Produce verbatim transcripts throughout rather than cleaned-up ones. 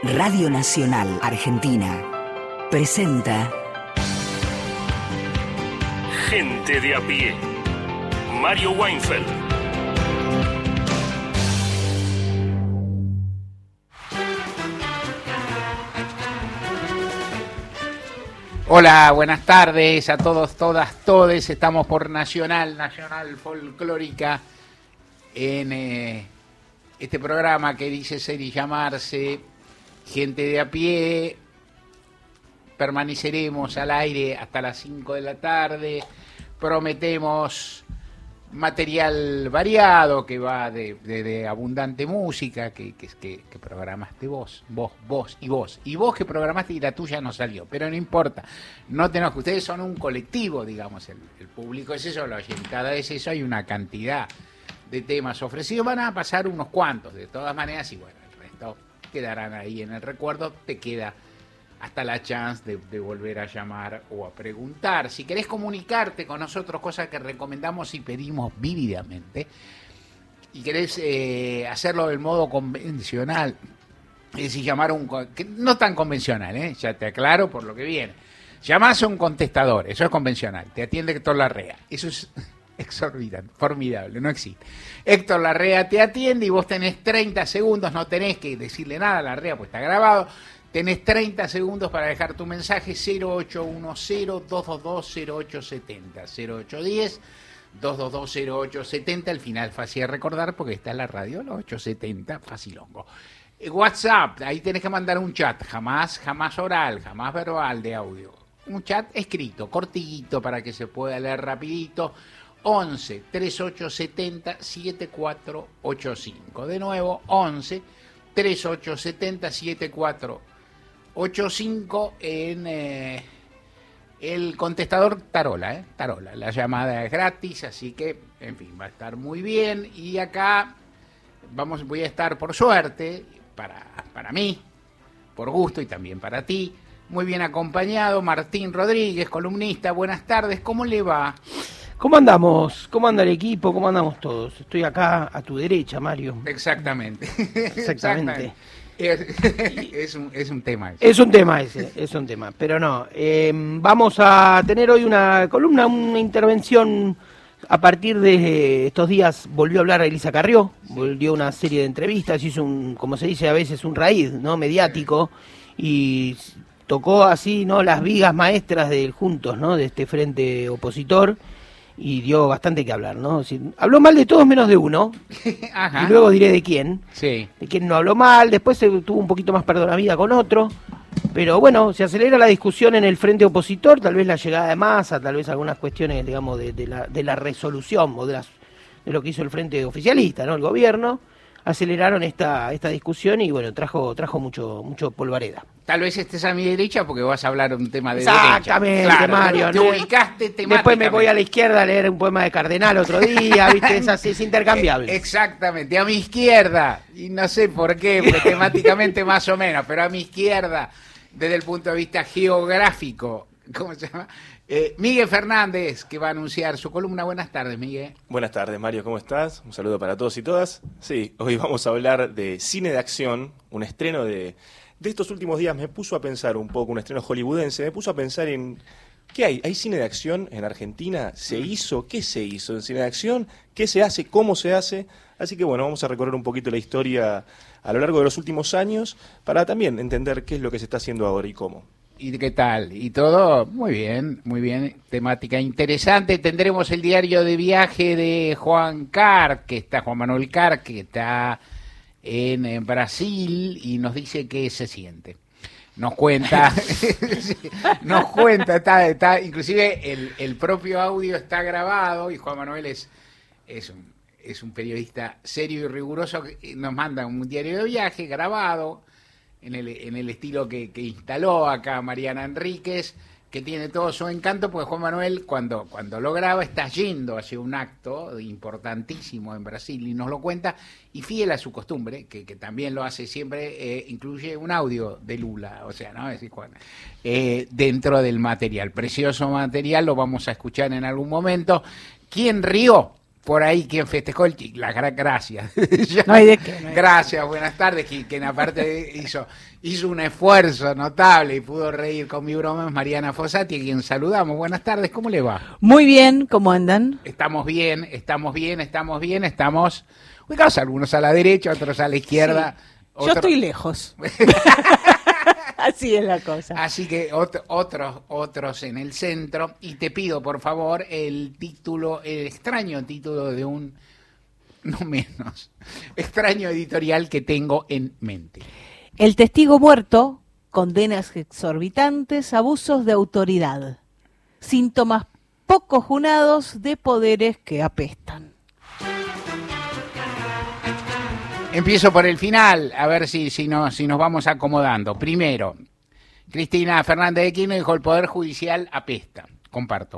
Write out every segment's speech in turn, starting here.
Radio Nacional Argentina presenta Gente de a pie. Mario Weinfeld. Hola, buenas tardes a todos, todas, todes. Estamos por Nacional, Nacional Folclórica, en eh, este programa que dice ser y llamarse Gente de a pie. Permaneceremos al aire hasta las cinco de la tarde. Prometemos material variado que va de, de, de abundante música que, que, que, que programaste vos, vos, vos y vos. Y vos que programaste y la tuya no salió, pero no importa. No tenemos que ustedes son un colectivo, digamos, el, el público es eso, la oyentada es eso, hay una cantidad de temas ofrecidos. Van a pasar unos cuantos, de todas maneras, y bueno, el resto quedarán ahí en el recuerdo. Te queda hasta la chance de, de volver a llamar o a preguntar. Si querés comunicarte con nosotros, cosa que recomendamos y pedimos vívidamente, y querés eh, hacerlo del modo convencional, es decir, llamar a un... Que no tan convencional, ¿eh? Ya te aclaro por lo que viene. Llamás a un contestador, eso es convencional, te atiende Héctor Larrea, eso es exorbitante, formidable, no existe. Héctor Larrea te atiende y vos tenés treinta segundos, no tenés que decirle nada a Larrea, pues está grabado. Tenés treinta segundos para dejar tu mensaje. Cero ocho uno cero, dos dos dos, cero ocho siete cero, cero ocho uno cero, dos dos dos, cero ocho siete cero. Al final fácil de recordar porque está en la radio, los ocho setenta, facilongo. WhatsApp, ahí tenés que mandar un chat, jamás, jamás oral, jamás verbal de audio. Un chat escrito, cortito, para que se pueda leer rapidito. once, treinta y ocho setenta, setenta y cuatro ochenta y cinco. De nuevo, once, treinta y ocho setenta, setenta y cuatro ochenta y cinco en eh, el contestador Tarola, ¿eh? Tarola. La llamada es gratis, así que, en fin, va a estar muy bien. Y acá vamos, voy a estar, por suerte, para, para mí, por gusto y también para ti, muy bien acompañado. Martín Rodríguez, columnista. Buenas tardes, ¿cómo le va? ¿Cómo andamos? ¿Cómo anda el equipo? ¿Cómo andamos todos? Estoy acá a tu derecha, Mario. Exactamente. Exactamente. Exactamente. Es, es, un, es un tema ese. Es un tema ese, es un tema. Pero no, eh, vamos a tener hoy una columna, una intervención. A partir de estos días volvió a hablar Elisa Carrió, volvió una serie de entrevistas, hizo un, como se dice a veces, un raíz, ¿no? mediático, y tocó así, ¿no? las vigas maestras del Juntos, ¿no? de este frente opositor. Y dio bastante que hablar, ¿no? Es decir, habló mal de todos menos de uno. Ajá. Y luego diré de quién. Sí. De quién no habló mal. Después se tuvo un poquito más perdonavida con otro. Pero bueno, se acelera la discusión en el frente opositor. Tal vez la llegada de Massa, tal vez algunas cuestiones, digamos, de, de, la, de la resolución o de, las, de lo que hizo el frente oficialista, ¿no? El gobierno. Aceleraron esta esta discusión y bueno, trajo trajo mucho mucho polvareda. Tal vez estés a mi derecha porque vas a hablar un tema de Exactamente, derecha. Exactamente, Mario. Te ¿no? ubicaste temáticamente. Después me voy a la izquierda a leer un poema de Cardenal otro día, ¿viste? Es así, es intercambiable. Exactamente, a mi izquierda, y no sé por qué, porque temáticamente más o menos, pero a mi izquierda, desde el punto de vista geográfico, ¿cómo se llama? Eh, Miguel Fernández, que va a anunciar su columna. Buenas tardes, Miguel. Buenas tardes, Mario, ¿cómo estás? Un saludo para todos y todas. Sí, hoy vamos a hablar de cine de acción, un estreno de, de estos últimos días. Me puso a pensar un poco, un estreno hollywoodense, me puso a pensar en, ¿qué hay? ¿Hay cine de acción en Argentina? ¿Se hizo? ¿Qué se hizo en cine de acción? ¿Qué se hace? ¿Cómo se hace? Así que bueno, vamos a recorrer un poquito la historia a lo largo de los últimos años para también entender qué es lo que se está haciendo ahora y cómo. ¿Y qué tal? ¿Y todo? Muy bien, muy bien. Temática interesante. Tendremos el diario de viaje de Juan Carr, que está, Juan Manuel Carr, que está en, en Brasil y nos dice qué se siente. Nos cuenta, nos cuenta, está, está, inclusive el, el propio audio está grabado y Juan Manuel es, es un, es un periodista serio y riguroso que nos manda un diario de viaje grabado, en el, en el estilo que, que instaló acá Mariana Enríquez, que tiene todo su encanto, porque Juan Manuel cuando, cuando lo graba está yendo hacia un acto importantísimo en Brasil y nos lo cuenta, y fiel a su costumbre, que, que también lo hace siempre, eh, incluye un audio de Lula, o sea, ¿no? Es decir, Juan, eh, dentro del material, precioso material, lo vamos a escuchar en algún momento. ¿Quién rió? por ahí quien festejó el chico. Las gra- gracias. No hay de qué. No hay. Gracias, buenas tardes. Quien, quien aparte hizo, hizo un esfuerzo notable y pudo reír con mi broma es Mariana Fossati, a quien saludamos. Buenas tardes, ¿cómo le va? Muy bien, ¿cómo andan? Estamos bien, estamos bien, estamos bien, estamos ubicados algunos a la derecha, otros a la izquierda. Sí. Otro... Yo estoy lejos. Así es la cosa. Así que ot- otros otros en el centro. Y te pido, por favor, el título, el extraño título de un, no menos, extraño editorial que tengo en mente. El testigo muerto, condenas exorbitantes, abusos de autoridad. Síntomas poco junados de poderes que apestan. Empiezo por el final, a ver si, si, no, si nos vamos acomodando. Primero, Cristina Fernández de Kirchner dijo: el Poder Judicial apesta. Comparto.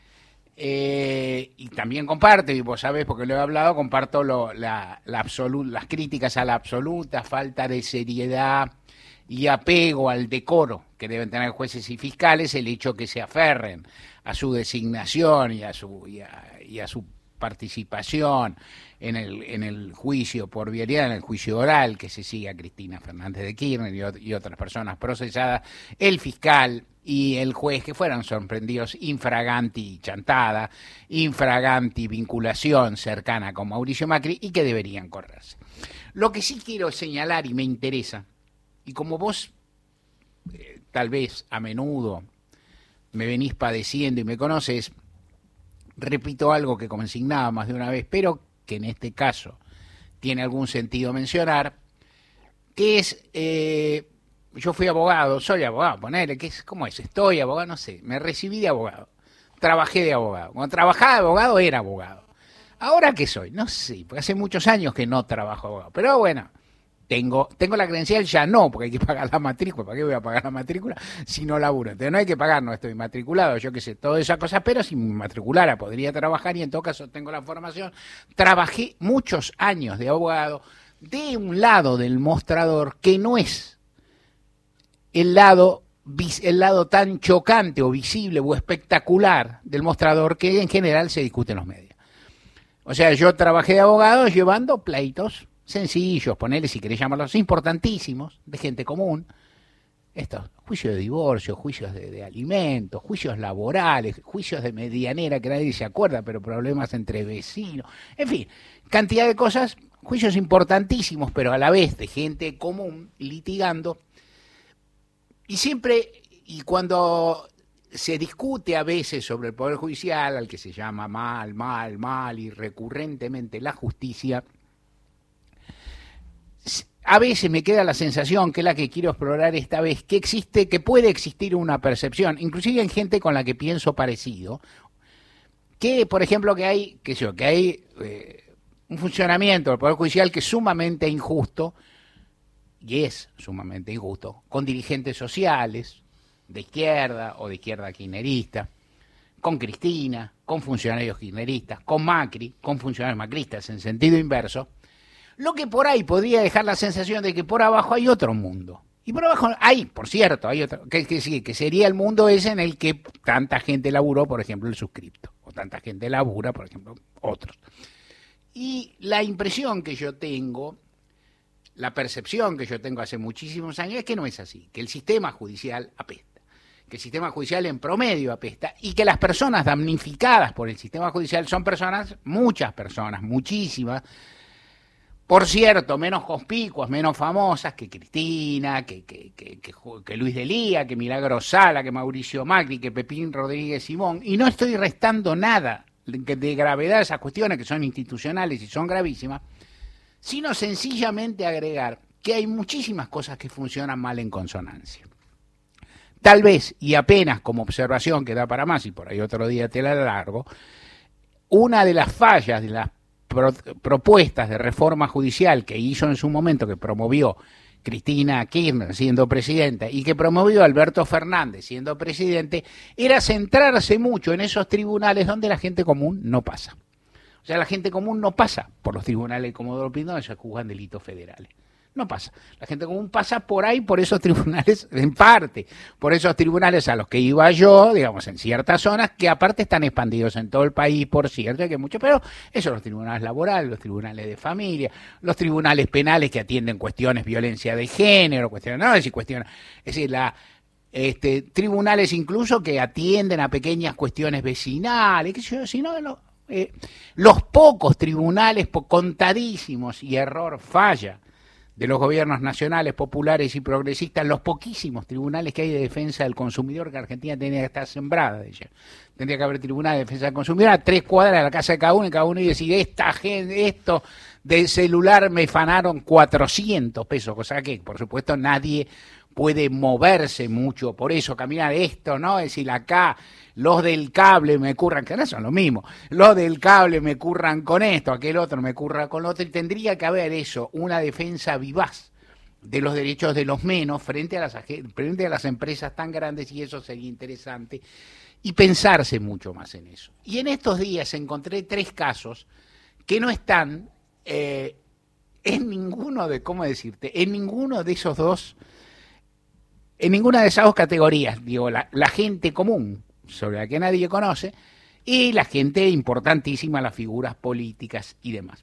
Eh, y también comparto, y vos sabés porque lo he hablado, comparto lo, la, la absolu- las críticas a la absoluta falta de seriedad y apego al decoro que deben tener jueces y fiscales, el hecho que se aferren a su designación y a su, y a, y a su participación en el en el juicio por vialidad, en el juicio oral que se sigue a Cristina Fernández de Kirchner y, ot- y otras personas procesadas, el fiscal y el juez que fueran sorprendidos infraganti chantada, infraganti vinculación cercana con Mauricio Macri y que deberían correrse. Lo que sí quiero señalar y me interesa, y como vos eh, tal vez a menudo me venís padeciendo y me conoces, repito algo que consignaba más de una vez, pero que en este caso tiene algún sentido mencionar, que es, eh, yo fui abogado, soy abogado, ponele, ¿qué es? ¿Cómo es? Estoy abogado, no sé, me recibí de abogado, trabajé de abogado, cuando trabajaba de abogado era abogado. ¿Ahora qué soy? No sé, porque hace muchos años que no trabajo abogado, pero bueno, Tengo, tengo la credencial, ya no, porque hay que pagar la matrícula. ¿Para qué voy a pagar la matrícula si no laburo? Entonces no hay que pagar, no estoy matriculado, yo qué sé, todas esas cosas, pero si me matriculara podría trabajar y en todo caso tengo la formación. Trabajé muchos años de abogado de un lado del mostrador que no es el lado, el lado tan chocante o visible o espectacular del mostrador que en general se discute en los medios. O sea, yo trabajé de abogado llevando pleitos sencillos, ponerle, si querés llamarlos, importantísimos, de gente común, estos juicios de divorcio, juicios de, de alimentos, juicios laborales, juicios de medianera que nadie se acuerda, pero problemas entre vecinos, en fin, cantidad de cosas, juicios importantísimos, pero a la vez de gente común litigando, y siempre, y cuando se discute a veces sobre el Poder Judicial, al que se llama mal, mal, mal, y recurrentemente la justicia, a veces me queda la sensación, que es la que quiero explorar esta vez, que existe, que puede existir una percepción, inclusive en gente con la que pienso parecido, que, por ejemplo, que hay, que yo, que hay eh, un funcionamiento del Poder Judicial que es sumamente injusto, y es sumamente injusto, con dirigentes sociales, de izquierda o de izquierda kirchnerista, con Cristina, con funcionarios kirchneristas, con Macri, con funcionarios macristas en sentido inverso. Lo que por ahí podría dejar la sensación de que por abajo hay otro mundo. Y por abajo hay, por cierto, hay otro, que, que, sí, que sería el mundo ese en el que tanta gente laburó, por ejemplo, el suscripto. O tanta gente labura, por ejemplo, otros. Y la impresión que yo tengo, la percepción que yo tengo hace muchísimos años es que no es así, que el sistema judicial apesta, que el sistema judicial en promedio apesta y que las personas damnificadas por el sistema judicial son personas, muchas personas, muchísimas, por cierto, menos conspicuas, menos famosas que Cristina, que, que, que, que, que Luis Delía, que Milagro Sala, que Mauricio Macri, que Pepín Rodríguez Simón. Y no estoy restando nada de, de gravedad a esas cuestiones que son institucionales y son gravísimas, sino sencillamente agregar que hay muchísimas cosas que funcionan mal en consonancia. Tal vez, y apenas como observación que da para más, y por ahí otro día te la largo, una de las fallas de las Pro, propuestas de reforma judicial que hizo en su momento, que promovió Cristina Kirchner siendo presidenta y que promovió Alberto Fernández siendo presidente, era centrarse mucho en esos tribunales donde la gente común no pasa. O sea, la gente común no pasa por los tribunales de Comodoro Pi, donde se juzgan delitos federales. No pasa. La gente común pasa por ahí, por esos tribunales, en parte, por esos tribunales a los que iba yo, digamos, en ciertas zonas, que aparte están expandidos en todo el país, por cierto, que mucho, pero esos son los tribunales laborales, los tribunales de familia, los tribunales penales que atienden cuestiones de violencia de género, cuestiones, no, es decir, cuestiones, es decir, la... Este, tribunales incluso que atienden a pequeñas cuestiones vecinales, qué sé yo, si no, no eh, los pocos tribunales, po, contadísimos, y error falla, de los gobiernos nacionales, populares y progresistas, los poquísimos tribunales que hay de defensa del consumidor, que Argentina tenía que estar sembrada de ella. Tendría que haber tribunales de defensa del consumidor a tres cuadras de la casa de cada uno, y cada uno y decir, esta gente, esto del celular me fanaron cuatrocientos pesos, cosa que, por supuesto, nadie puede moverse mucho por eso, caminar esto, ¿no? Es decir, acá los del cable me curran, que no son lo mismo, los del cable me curran con esto, aquel otro me curra con lo otro, y tendría que haber eso, una defensa vivaz de los derechos de los menos frente a las, frente a las empresas tan grandes, y eso sería interesante, y pensarse mucho más en eso. Y en estos días encontré tres casos que no están eh, en ninguno de, ¿cómo decirte?, en ninguno de esos dos, en ninguna de esas dos categorías, digo, la, la gente común, sobre la que nadie conoce, y la gente importantísima, las figuras políticas y demás.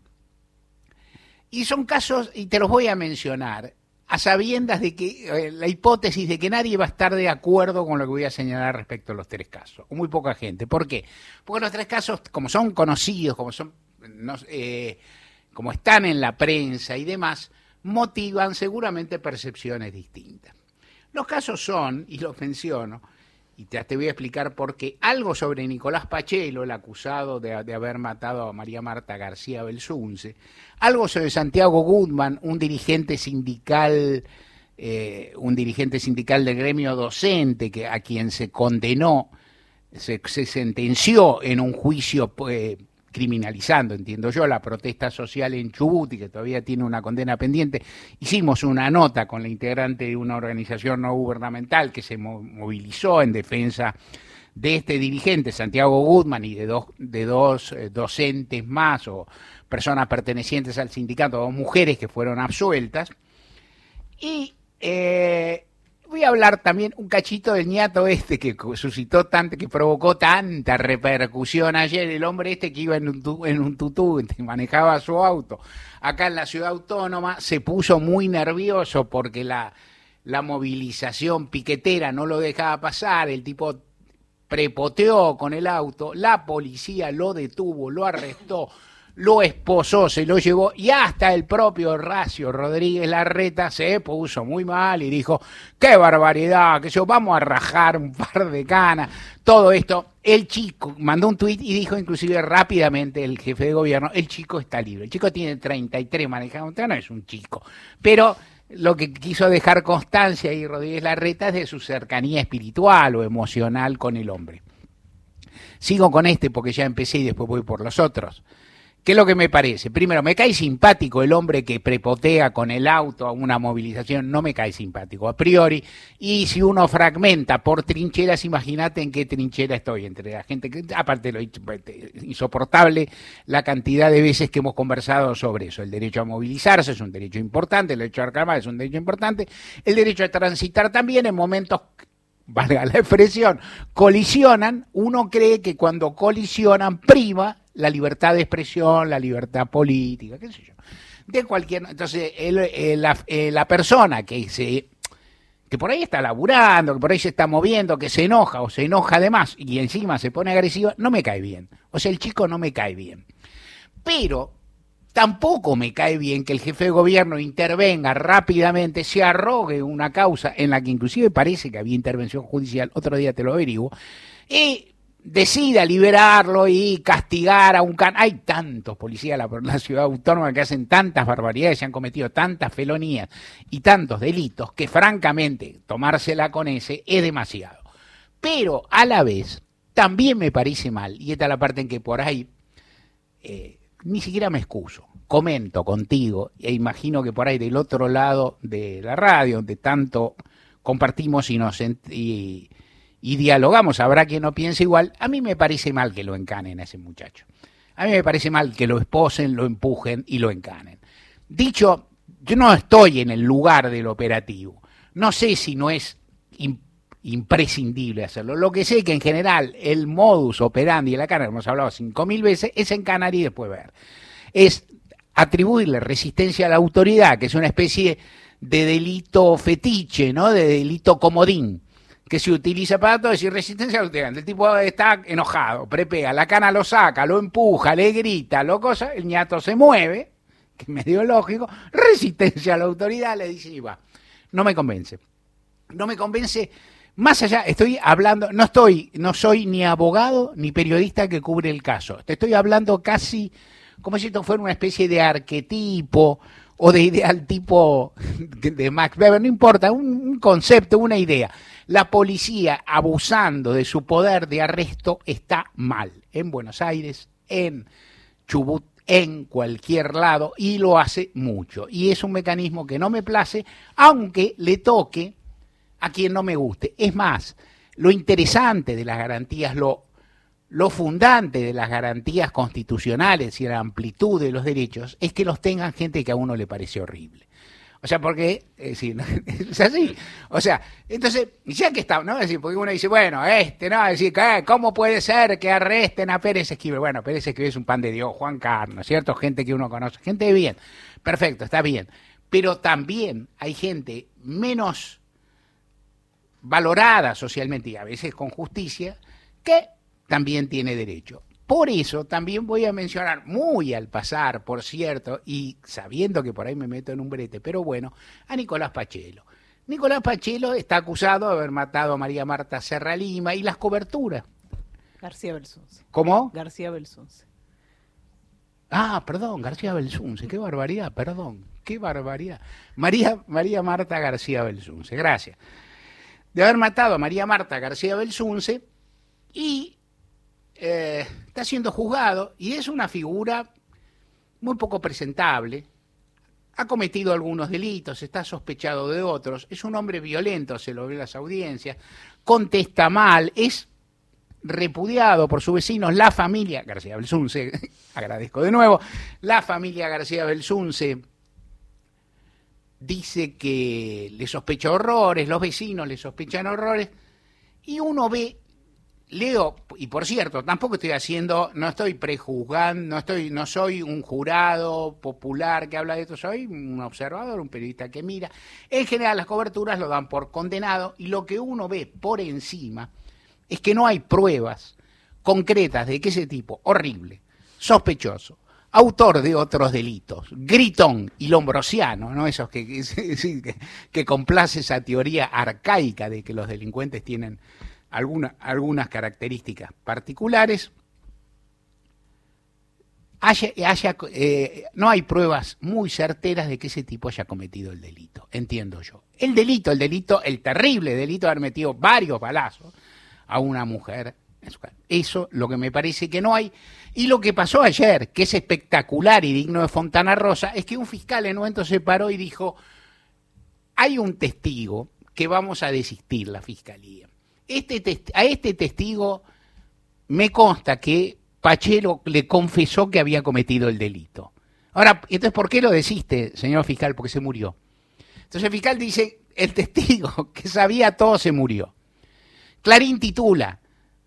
Y son casos, y te los voy a mencionar, a sabiendas de que eh, la hipótesis de que nadie va a estar de acuerdo con lo que voy a señalar respecto a los tres casos, o muy poca gente. ¿Por qué? Porque los tres casos, como son conocidos, como son, no, eh, como están en la prensa y demás, motivan seguramente percepciones distintas. Los casos son, y los menciono, y te, te voy a explicar por qué, algo sobre Nicolás Pachelo, el acusado de, de haber matado a María Marta García Belsunce, algo sobre Santiago Goodman, un dirigente sindical, eh, un dirigente sindical del gremio docente, que, a quien se condenó, se, se sentenció en un juicio eh, criminalizando, entiendo yo, la protesta social en Chubut, y que todavía tiene una condena pendiente. Hicimos una nota con la integrante de una organización no gubernamental que se movilizó en defensa de este dirigente, Santiago Goodman, y de dos, de dos eh, docentes más, o personas pertenecientes al sindicato, dos mujeres que fueron absueltas. Y eh, voy a hablar también un cachito del ñato este que suscitó tanto, que provocó tanta repercusión ayer, el hombre este que iba en un, tu, en un tutú, que manejaba su auto acá en la ciudad autónoma, se puso muy nervioso porque la, la movilización piquetera no lo dejaba pasar, el tipo prepoteó con el auto, la policía lo detuvo, lo arrestó, lo esposó, se lo llevó, y hasta el propio Horacio Rodríguez Larreta se puso muy mal y dijo, qué barbaridad, que yo, vamos a rajar un par de canas, todo esto. El chico mandó un tuit y dijo inclusive rápidamente el jefe de gobierno, el chico está libre, el chico tiene treinta y tres manejando, no es un chico, pero lo que quiso dejar constancia ahí Rodríguez Larreta es de su cercanía espiritual o emocional con el hombre. Sigo con este porque ya empecé y después voy por los otros. ¿Qué es lo que me parece? Primero, me cae simpático el hombre que prepotea con el auto a una movilización, no me cae simpático a priori, y si uno fragmenta por trincheras, imagínate en qué trinchera estoy, entre la gente que, aparte lo insoportable la cantidad de veces que hemos conversado sobre eso, el derecho a movilizarse es un derecho importante, el derecho a reclamar es un derecho importante, el derecho a transitar también en momentos, valga la expresión, colisionan, uno cree que cuando colisionan prima la libertad de expresión, la libertad política, qué sé yo, de cualquier. Entonces, el, el, la, la persona que se que por ahí está laburando, que por ahí se está moviendo, que se enoja o se enoja además y encima se pone agresiva, no me cae bien. O sea, el chico no me cae bien. Pero tampoco me cae bien que el jefe de gobierno intervenga rápidamente, se arrogue una causa en la que inclusive parece que había intervención judicial, otro día te lo averiguo, y decida liberarlo y castigar a un can... Hay tantos policías en la, la ciudad autónoma que hacen tantas barbaridades, se han cometido tantas felonías y tantos delitos que francamente tomársela con ese es demasiado. Pero a la vez también me parece mal, y esta es la parte en que por ahí eh, ni siquiera me excuso, comento contigo e imagino que por ahí del otro lado de la radio, donde tanto compartimos y nos... Y, y dialogamos, habrá quien no piense igual, a mí me parece mal que lo encanen a ese muchacho. A mí me parece mal que lo esposen, lo empujen y lo encanen. Dicho yo no estoy en el lugar del operativo. No sé si no es imp- imprescindible hacerlo. Lo que sé es que en general el modus operandi de la Cana, hemos hablado cinco mil veces, es encanar y después ver. Es atribuirle resistencia a la autoridad, que es una especie de delito fetiche, ¿no? De delito comodín, que se utiliza para todo, decir resistencia a la autoridad. El tipo está enojado, prepea, la Cana lo saca, lo empuja, le grita, lo cosa, el ñato se mueve, que es medio lógico, resistencia a la autoridad, le dice y va. No me convence. No me convence. Más allá, estoy hablando, no estoy, no soy ni abogado ni periodista que cubre el caso. Te estoy hablando casi como si esto fuera una especie de arquetipo o de ideal tipo de Max Weber, no importa, un, un concepto, una idea. La policía abusando de su poder de arresto está mal. En Buenos Aires, en Chubut, en cualquier lado, y lo hace mucho. Y es un mecanismo que no me place, aunque le toque a quien no me guste. Es más, lo interesante de las garantías, lo, lo fundante de las garantías constitucionales y la amplitud de los derechos es que los tengan gente que a uno le parece horrible. O sea, porque, es decir, es así. O sea, entonces, ya que está, ¿no? Es decir, porque uno dice, bueno, este, ¿no? Es decir, ¿cómo puede ser que arresten a Pérez Esquivel? Bueno, Pérez Esquivel es un pan de Dios, Juan Carlos, ¿cierto? Gente que uno conoce, gente de bien. Perfecto, está bien. Pero también hay gente menos valorada socialmente y a veces con justicia, que también tiene derecho. Por eso también voy a mencionar muy al pasar, por cierto, y sabiendo que por ahí me meto en un brete, pero bueno, a Nicolás Pachelo. Nicolás Pachelo está acusado de haber matado a María Marta Serra Lima y las coberturas. García Belsunce. ¿Cómo? García Belsunce. Ah, perdón, García Belsunce, qué barbaridad, perdón, qué barbaridad. María, María Marta García Belsunce, gracias. De haber matado a María Marta García Belsunce y eh, está siendo juzgado y es una figura muy poco presentable, ha cometido algunos delitos, está sospechado de otros, es un hombre violento, se lo ve en las audiencias, contesta mal, es repudiado por sus vecinos, la familia García Belsunce, agradezco de nuevo, la familia García Belsunce dice que le sospecha horrores, los vecinos le sospechan horrores, y uno ve, leo, y por cierto, tampoco estoy haciendo, no estoy prejuzgando, no estoy, no soy un jurado popular que habla de esto, soy un observador, un periodista que mira. En general las coberturas lo dan por condenado, y lo que uno ve por encima es que no hay pruebas concretas de que ese tipo horrible, sospechoso, autor de otros delitos, gritón y lombrosiano, ¿no? Esos que, que, que complace esa teoría arcaica de que los delincuentes tienen alguna, algunas características particulares, haya, haya, eh, no hay pruebas muy certeras de que ese tipo haya cometido el delito, entiendo yo. El delito, el delito, el terrible delito de haber metido varios balazos a una mujer. Eso lo que me parece que no hay. Y lo que pasó ayer, que es espectacular y digno de Fontana Rosa, es que un fiscal en un momento se paró y dijo, hay un testigo que vamos a desistir la fiscalía. Este test- a este testigo me consta que Pachelo le confesó que había cometido el delito. Ahora, entonces, ¿por qué lo desiste, señor fiscal? Porque se murió. Entonces el fiscal dice, el testigo que sabía todo se murió. Clarín titula,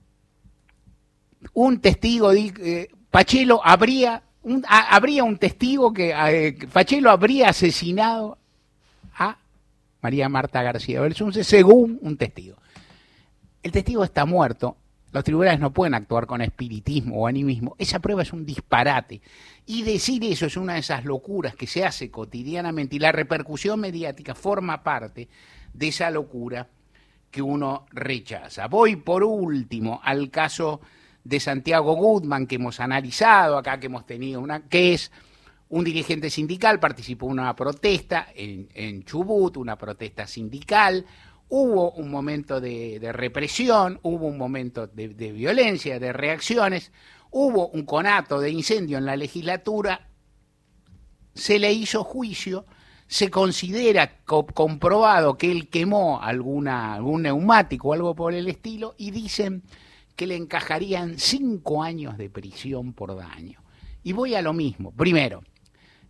un testigo, eh, Pachelo habría, un, a, habría un testigo que eh, Pachelo habría asesinado a María Marta García Belsunce, según un testigo. El testigo está muerto, los tribunales no pueden actuar con espiritismo o animismo, esa prueba es un disparate. Y decir eso es una de esas locuras que se hace cotidianamente y la repercusión mediática forma parte de esa locura que uno rechaza. Voy por último al caso de Santiago Gutman, que hemos analizado acá, que hemos tenido una, que es un dirigente sindical, participó en una protesta en, en Chubut, una protesta sindical, hubo un momento de, de represión, hubo un momento de, de violencia, de reacciones, hubo un conato de incendio en la legislatura, se le hizo juicio, se considera co- comprobado que él quemó alguna, algún neumático o algo por el estilo, y dicen que le encajarían cinco años de prisión por daño. Y voy a lo mismo. Primero,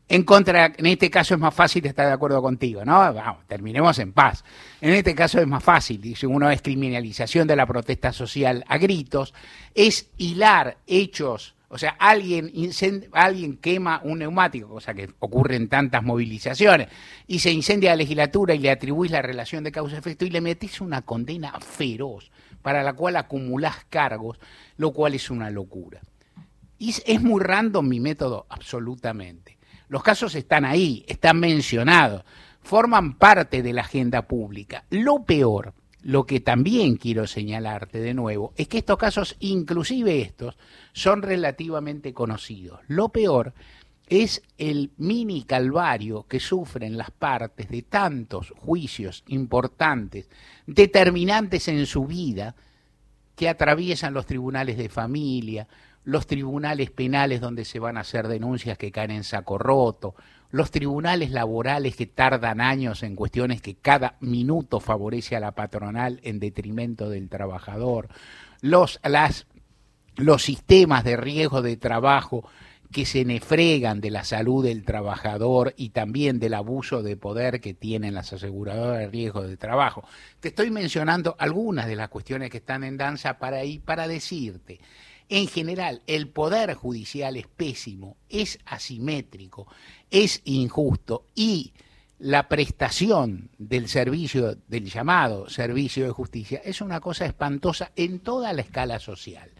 En contra, en este caso es más fácil estar de acuerdo contigo, ¿no? Vamos, terminemos en paz. En este caso es más fácil, dice uno, es criminalización de la protesta social a gritos, es hilar hechos, o sea, alguien, incend- alguien quema un neumático, cosa que ocurre en tantas movilizaciones, y se incendia la legislatura y le atribuís la relación de causa-efecto y le metís una condena feroz para la cual acumulás cargos, lo cual es una locura. Y es, es muy random mi método, absolutamente. Los casos están ahí, están mencionados, forman parte de la agenda pública. Lo peor, lo que también quiero señalarte de nuevo, es que estos casos, inclusive estos, son relativamente conocidos. Lo peor es el mini calvario que sufren las partes de tantos juicios importantes, determinantes en su vida, que atraviesan los tribunales de familia, los tribunales penales donde se van a hacer denuncias que caen en saco roto, los tribunales laborales que tardan años en cuestiones que cada minuto favorece a la patronal en detrimento del trabajador, los, las, los sistemas de riesgo de trabajo que se nefregan de la salud del trabajador y también del abuso de poder que tienen las aseguradoras de riesgo de trabajo. Te estoy mencionando algunas de las cuestiones que están en danza para, ahí, para decirte. En general, el poder judicial es pésimo, es asimétrico, es injusto y la prestación del servicio, del llamado servicio de justicia, es una cosa espantosa en toda la escala social.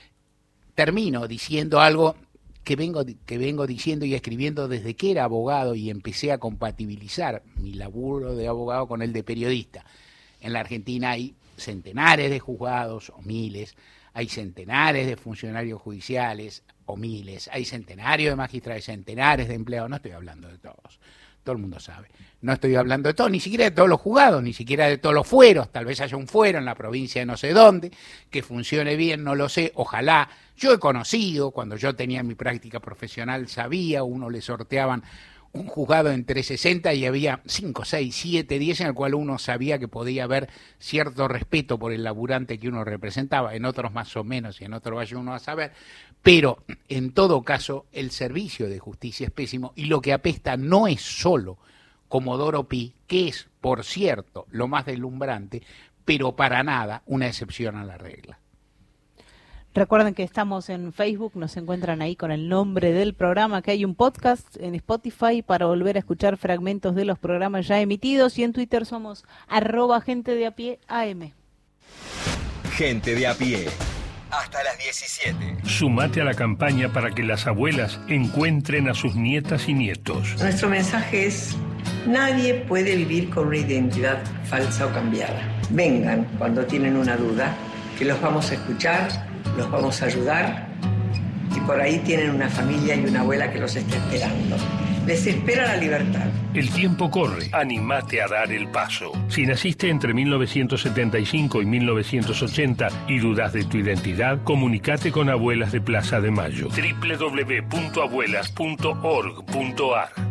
Termino diciendo algo que vengo, que vengo diciendo y escribiendo desde que era abogado y empecé a compatibilizar mi laburo de abogado con el de periodista. En la Argentina hay centenares de juzgados o miles, hay centenares de funcionarios judiciales o miles, hay centenares de magistrados, centenares de empleados, no estoy hablando de todos, todo el mundo sabe, no estoy hablando de todos, ni siquiera de todos los juzgados, ni siquiera de todos los fueros, tal vez haya un fuero en la provincia de no sé dónde, que funcione bien, no lo sé, ojalá. Yo he conocido, cuando yo tenía mi práctica profesional, sabía, uno le sorteaban un juzgado entre sesenta y había cinco, seis, siete, diez en el cual uno sabía que podía haber cierto respeto por el laburante que uno representaba, en otros más o menos y en otros vaya uno a saber, pero en todo caso el servicio de justicia es pésimo y lo que apesta no es solo Comodoro Pi, que es, por cierto, lo más deslumbrante, pero para nada una excepción a la regla. Recuerden que estamos en Facebook, nos encuentran ahí con el nombre del programa, que hay un podcast en Spotify para volver a escuchar fragmentos de los programas ya emitidos y en Twitter somos arroba gente de a pie A M. Gente de a pie. Hasta las diecisiete. Sumate a la campaña para que las abuelas encuentren a sus nietas y nietos. Nuestro mensaje es: nadie puede vivir con una identidad falsa o cambiada. Vengan cuando tienen una duda, que los vamos a escuchar, los vamos a ayudar y por ahí tienen una familia y una abuela que los está esperando. Les espera la libertad. El tiempo corre. Animate a dar el paso. Si naciste entre mil novecientos setenta y cinco y mil novecientos ochenta y dudas de tu identidad, comunicate con Abuelas de Plaza de Mayo. doble u doble u doble u punto abuelas punto org punto a r.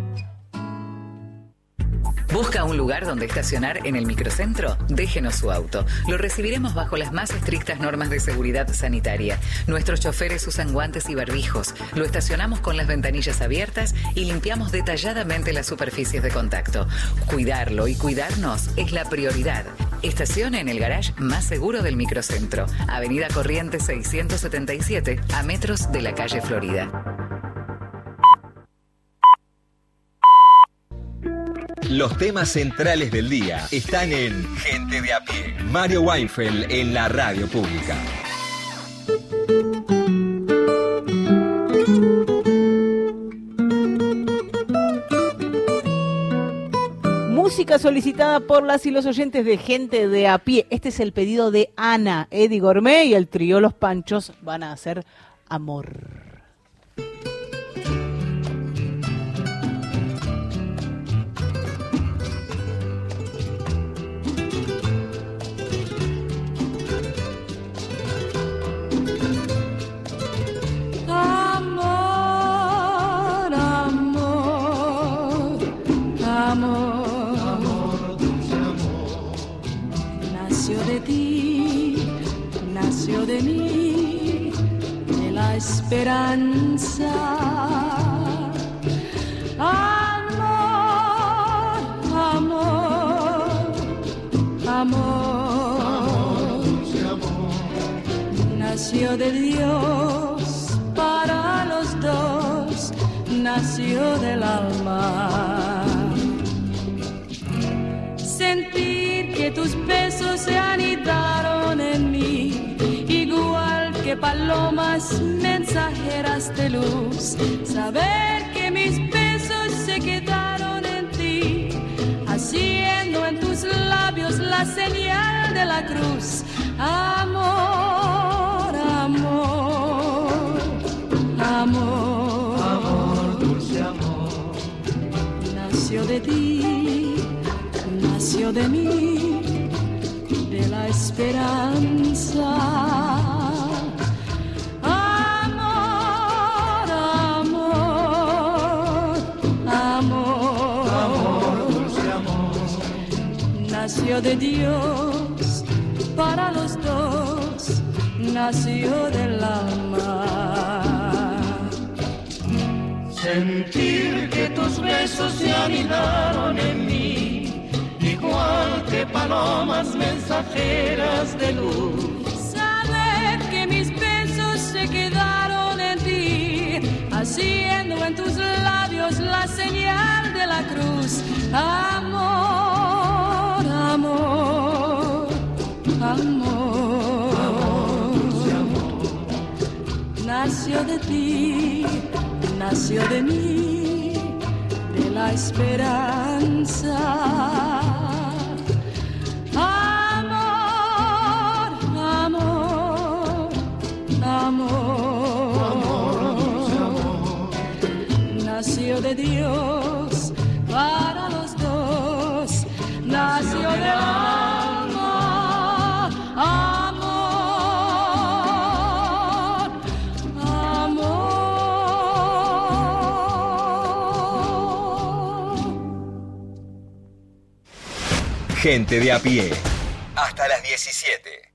¿Busca un lugar donde estacionar en el microcentro? Déjenos su auto. Lo recibiremos bajo las más estrictas normas de seguridad sanitaria. Nuestros choferes usan guantes y barbijos. Lo estacionamos con las ventanillas abiertas y limpiamos detalladamente las superficies de contacto. Cuidarlo y cuidarnos es la prioridad. Estacione en el garage más seguro del microcentro. Avenida Corrientes seiscientos setenta y siete, a metros de la calle Florida. Los temas centrales del día están en Gente de a pie. Mario Weinfeld en la radio pública. Música solicitada por las y los oyentes de Gente de a pie. Este es el pedido de Ana, Eddie Gourmet y el trío Los Panchos van a hacer Amor. De mí, de la esperanza. Amor, nació de Dios para los dos, nació del alma. Sentir que tus besos se anidaron en mí, igual que palomas mensajeras de luz. Saber que mis besos se quedaron en ti, haciendo en tus labios la señal de la cruz. Amor, amor, amor, amor, dulce amor, nació de ti, nació de mí, de la esperanza. Amor, amor, amor, amor, dulce amor, nació de Dios para los dos, nació del alma. Sentir que tus besos se anidaron en mí, igual que palomas mensajeras de luz. Saber que mis besos se quedaron en ti, haciendo en tus labios la señal de la cruz. Amor, amor, amor, amor, dulce amor, nació de ti, nació de mí, de la esperanza. Amor, amor, amor, amor, dulce amor, nació de Dios para los dos, nació del alma. Amor, amor. Gente de a pie. Hasta las diecisiete.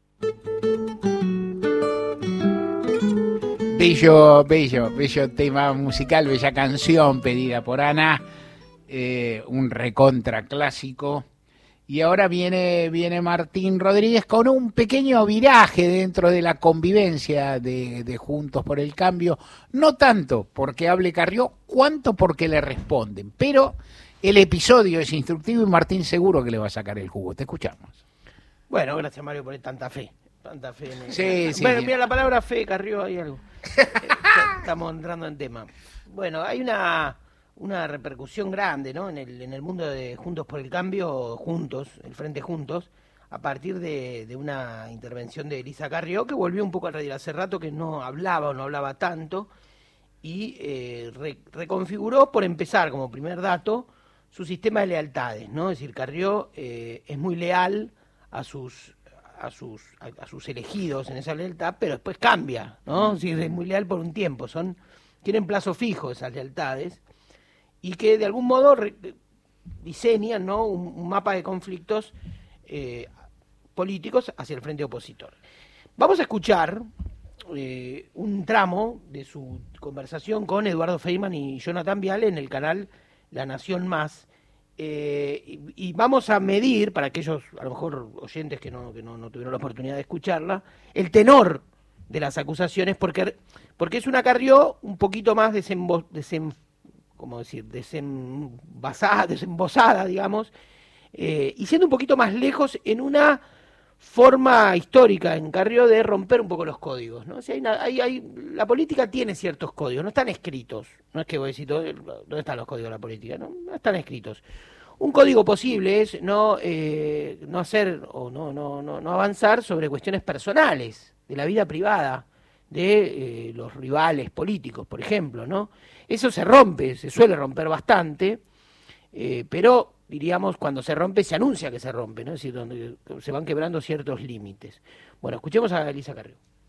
Bello, bello, bello tema musical, bella canción pedida por Ana, eh, un recontra clásico. Y ahora viene, viene Martín Rodríguez con un pequeño viraje dentro de la convivencia de, de Juntos por el Cambio. No tanto porque hable Carrió, cuanto porque le responden. Pero el episodio es instructivo y Martín seguro que le va a sacar el jugo. Te escuchamos. Bueno, gracias Mario por tanta fe. Tanta fe en el... Sí, sí. Bueno, mira la palabra fe, Carrió, hay algo. Estamos entrando en tema. Bueno, hay una, una repercusión grande, ¿no? En el, en el mundo de Juntos por el Cambio, Juntos, el Frente Juntos, a partir de, de una intervención de Elisa Carrió, que volvió un poco al radio hace rato, que no hablaba o no hablaba tanto, y eh, re, reconfiguró, por empezar, como primer dato, su sistema de lealtades, ¿no? Es decir, Carrió eh, es muy leal a sus... A sus, a, a sus elegidos en esa lealtad, pero después cambia, ¿no? Si es muy leal por un tiempo, son tienen plazo fijo esas lealtades, y que de algún modo re, diseñan, ¿no? un, un mapa de conflictos eh, políticos hacia el frente opositor. Vamos a escuchar eh, un tramo de su conversación con Eduardo Feynman y Jonathan Viale en el canal La Nación Más. Eh, y, y vamos a medir, para aquellos, a lo mejor, oyentes que no, que no, no tuvieron la oportunidad de escucharla, el tenor de las acusaciones, porque, porque es una Carrió un poquito más desembo, desem, ¿cómo decir? desembasada, desembosada, digamos, eh, y siendo un poquito más lejos en una forma histórica en Carrió de romper un poco los códigos, ¿no? O sea, hay, hay, hay, la política tiene ciertos códigos, no están escritos, no es que voy a decir, ¿dónde están los códigos de la política? No, no están escritos. Un código posible es no, eh, no hacer o no, no, no, no avanzar sobre cuestiones personales, de la vida privada, de eh, los rivales políticos, por ejemplo, ¿no? Eso se rompe, se suele romper bastante, eh, pero... diríamos, cuando se rompe, se anuncia que se rompe, ¿no? Es decir, donde se van quebrando ciertos límites. Bueno, escuchemos a Elisa Carrió.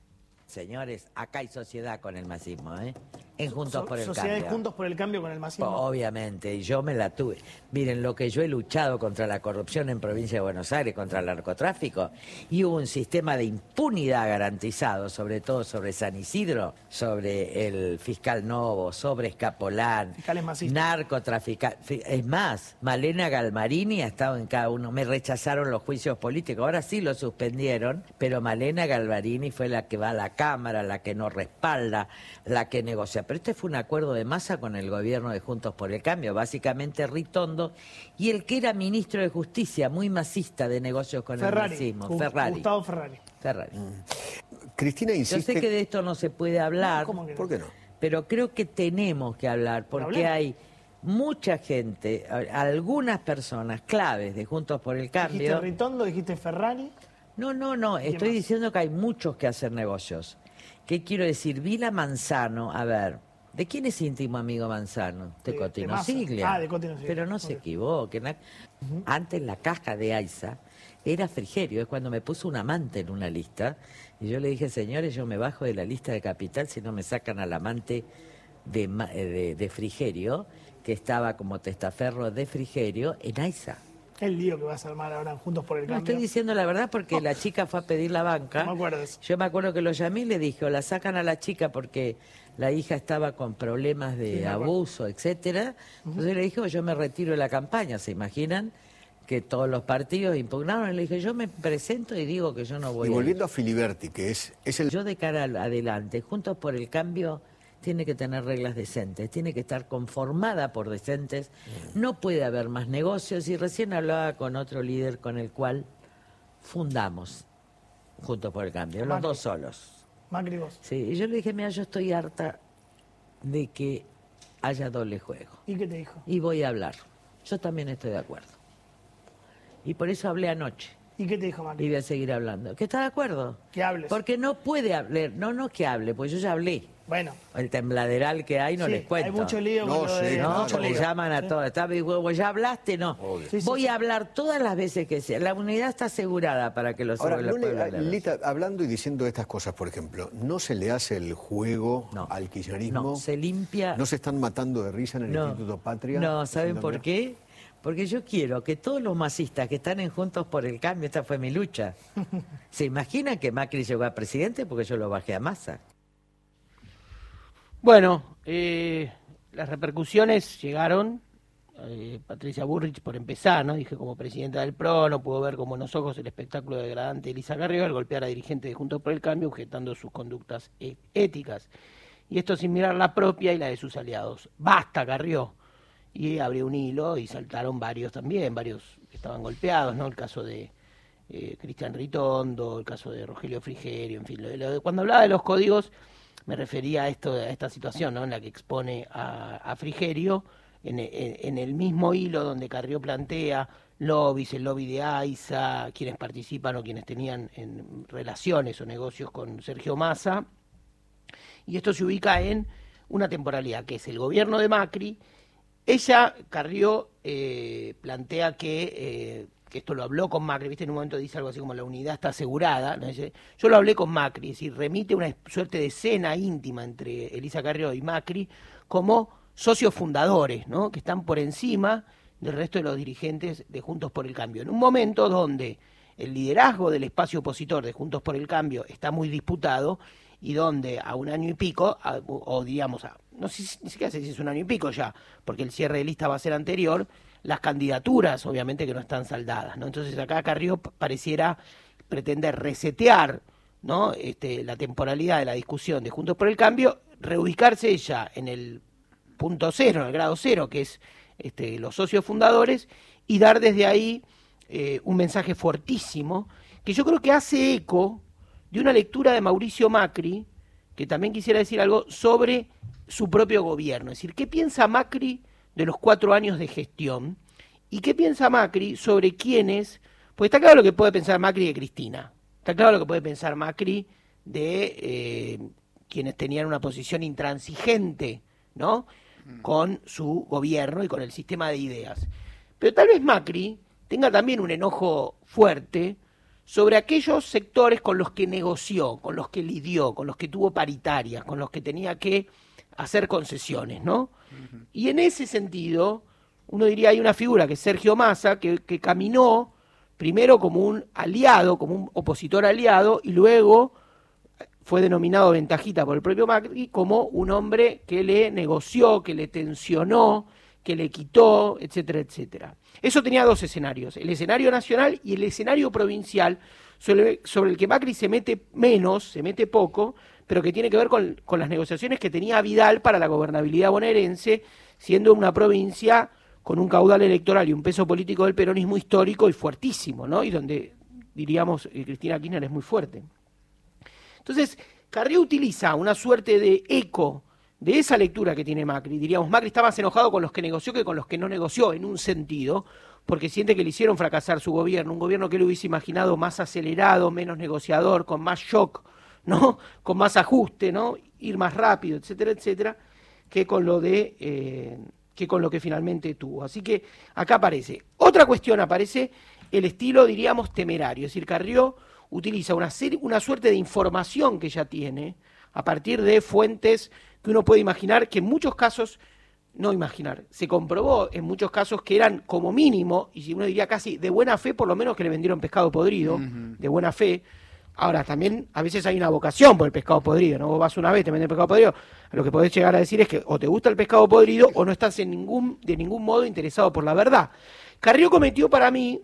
Señores, acá hay sociedad con el masismo, ¿eh? En Juntos So- por el Sociedades Cambio. Juntos por el Cambio con el masismo. Obviamente, y yo me la tuve. Miren, lo que yo he luchado contra la corrupción en Provincia de Buenos Aires, contra el narcotráfico, y hubo un sistema de impunidad garantizado, sobre todo sobre San Isidro, sobre el fiscal Novo, sobre Escapolán, Fiscales masistas. narcotraficantes. Es más, Malena Galmarini ha estado en cada uno. Me rechazaron los juicios políticos, ahora sí lo suspendieron, pero Malena Galmarini fue la que va a la Cámara, la que no respalda, la que negocia. Pero este fue un acuerdo de masa con el gobierno de Juntos por el Cambio, básicamente Ritondo, y el que era ministro de Justicia, muy masista de negocios con Ferrari, el masismo, Gu- Ferrari. Gustavo Ferrari. Ferrari. Cristina Yo insiste... sé que de esto no se puede hablar, ¿Cómo que no? ¿Por qué no? pero creo que tenemos que hablar, porque hablemos. hay mucha gente, a- algunas personas claves de Juntos por el Dijiste Cambio. Ritondo, dijiste Ferrari. No, no, no, ¿Quién estoy más? diciendo que hay muchos que hacer negocios. ¿Qué quiero decir? Vila Manzano, a ver, ¿de quién es íntimo amigo Manzano? De, De- Cotino de Massa. Siglia. Ah, de Cotino Siglia. Pero no se Ok. equivoquen. ¿eh? Antes la caja de Aiza era Frigerio, es cuando me puso un amante en una lista. Y yo le dije, señores, yo me bajo de la lista de Capital si no me sacan al amante de, Ma- eh, de, de Frigerio, que estaba como testaferro de Frigerio en Aiza. El lío que vas a armar ahora en Juntos por el No, Cambio. estoy diciendo la verdad porque la chica fue a pedir la banca. No me acuerdo de eso. Yo me acuerdo que lo llamé y le dije, o la sacan a la chica porque la hija estaba con problemas de Sí, me acuerdo. abuso, etcétera. Entonces le dije, o yo me retiro de la campaña, ¿se imaginan? Que todos los partidos impugnaron. Y le dije, yo me presento y digo que yo no voy Y a ir. volviendo a Filiberti, que es, es el... Yo de cara al- adelante, Juntos por el Cambio tiene que tener reglas decentes, tiene que estar conformada por decentes, no puede haber más negocios. Y recién hablaba con otro líder con el cual fundamos Juntos por el Cambio, los Macri. dos solos. Macri vos. Sí, y yo le dije, mira, yo estoy harta de que haya doble juego. ¿Y qué te dijo? Y voy a hablar. Yo también estoy de acuerdo. Y por eso hablé anoche. ¿Y qué te dijo Macri? Y voy a seguir hablando. ¿Que está de acuerdo? Que hables. Porque no puede hablar. No, no que hable, pues yo ya hablé. Bueno. El tembladeral que hay no Sí, les cuento. hay mucho lío No, con lo de... sí, No, mucho le lío. llaman a Sí. todos. Está, digo, ¿ya hablaste? No. Obvio. Sí, sí, Voy sí. a hablar todas las veces que sea. La unidad está asegurada para que los Ahora, los no le- pueblos le- Lita, hablando y diciendo estas cosas, por ejemplo, ¿no se le hace el juego No. al kirchnerismo? No, se limpia. ¿No se están matando de risa en el No. Instituto Patria? No, ¿saben Diciendo, por mira, qué? Porque yo quiero que todos los masistas que están en Juntos por el Cambio, esta fue mi lucha. ¿Se imaginan que Macri llegó a presidente? Porque yo lo bajé a Massa. Bueno, eh, las repercusiones llegaron. eh, Patricia Bullrich, por empezar, ¿no? Dije, como presidenta del P R O, no pudo ver con buenos ojos el espectáculo degradante de Elisa Carrió al golpear a dirigentes de Juntos por el Cambio, objetando sus conductas e- éticas. Y esto sin mirar la propia y la de sus aliados. ¡Basta, Carrió! Y abrió un hilo y saltaron varios también, varios que estaban golpeados, ¿no? El caso de eh, Cristian Ritondo, el caso de Rogelio Frigerio, en fin. Lo de- lo de- cuando hablaba de los códigos, me refería a esto, a esta situación, ¿no? En la que expone a, a Frigerio, en, en- en el mismo hilo donde Carrió plantea lobbies, el lobby de Aiza, quienes participan o quienes tenían en relaciones o negocios con Sergio Massa. Y esto se ubica en una temporalidad, que es el gobierno de Macri. Ella, Carrió, eh, plantea que, eh, que esto lo habló con Macri, ¿viste? En un momento dice algo así como la unidad está asegurada, ¿no? Dice, yo lo hablé con Macri, es decir, remite una suerte de escena íntima entre Elisa Carrió y Macri como socios fundadores, ¿no? Que están por encima del resto de los dirigentes de Juntos por el Cambio. En un momento donde el liderazgo del espacio opositor de Juntos por el Cambio está muy disputado y donde a un año y pico, a- o digamos, a, no sé si- ni siquiera sé si es un año y pico ya, porque el cierre de lista va a ser anterior, las candidaturas obviamente que no están saldadas, ¿no? Entonces acá Carrió p- pareciera pretender resetear, ¿no? Este, la temporalidad de la discusión de Juntos por el Cambio, reubicarse ella en el punto cero, en el grado cero, que es este, los socios fundadores, y dar desde ahí eh, un mensaje fuertísimo, que yo creo que hace eco de una lectura de Mauricio Macri, que también quisiera decir algo sobre su propio gobierno. Es decir, ¿qué piensa Macri de los cuatro años de gestión? ¿Y qué piensa Macri sobre quiénes? Pues está claro lo que puede pensar Macri de Cristina. Está claro lo que puede pensar Macri de eh, quienes tenían una posición intransigente, ¿no? Con su gobierno y con el sistema de ideas. Pero tal vez Macri tenga también un enojo fuerte sobre aquellos sectores con los que negoció, con los que lidió, con los que tuvo paritarias, con los que tenía que hacer concesiones, ¿no? Uh-huh. Y en ese sentido, uno diría, hay una figura que es Sergio Massa, que, que caminó primero como un aliado, como un opositor aliado, y luego fue denominado ventajita por el propio Macri como un hombre que le negoció, que le tensionó, que le quitó, etcétera, etcétera. Eso tenía dos escenarios, el escenario nacional y el escenario provincial, sobre, sobre el que Macri se mete menos, se mete poco, pero que tiene que ver con, con las negociaciones que tenía Vidal para la gobernabilidad bonaerense, siendo una provincia con un caudal electoral y un peso político del peronismo histórico y fuertísimo, ¿no? Y donde, diríamos, eh, Cristina Kirchner es muy fuerte. Entonces, Carrió utiliza una suerte de eco de esa lectura que tiene Macri. Diríamos, Macri está más enojado con los que negoció que con los que no negoció, en un sentido, porque siente que le hicieron fracasar su gobierno, un gobierno que él hubiese imaginado más acelerado, menos negociador, con más shock, ¿no? Con más ajuste, ¿no? Ir más rápido, etcétera, etcétera, que con lo de eh, que con lo que finalmente tuvo. Así que acá aparece. Otra cuestión, aparece el estilo, diríamos, temerario. Es decir, Carrió utiliza una, serie, una suerte de información que ya tiene a partir de fuentes que uno puede imaginar que en muchos casos, no imaginar, se comprobó en muchos casos que eran como mínimo, y si uno diría casi de buena fe, por lo menos que le vendieron pescado podrido, uh-huh. de buena fe. Ahora, también a veces hay una vocación por el pescado podrido, ¿no? Vos vas una vez, te venden pescado podrido, lo que podés llegar a decir es que o te gusta el pescado podrido o no estás en ningún, de ningún modo interesado por la verdad. Carrió cometió para mí,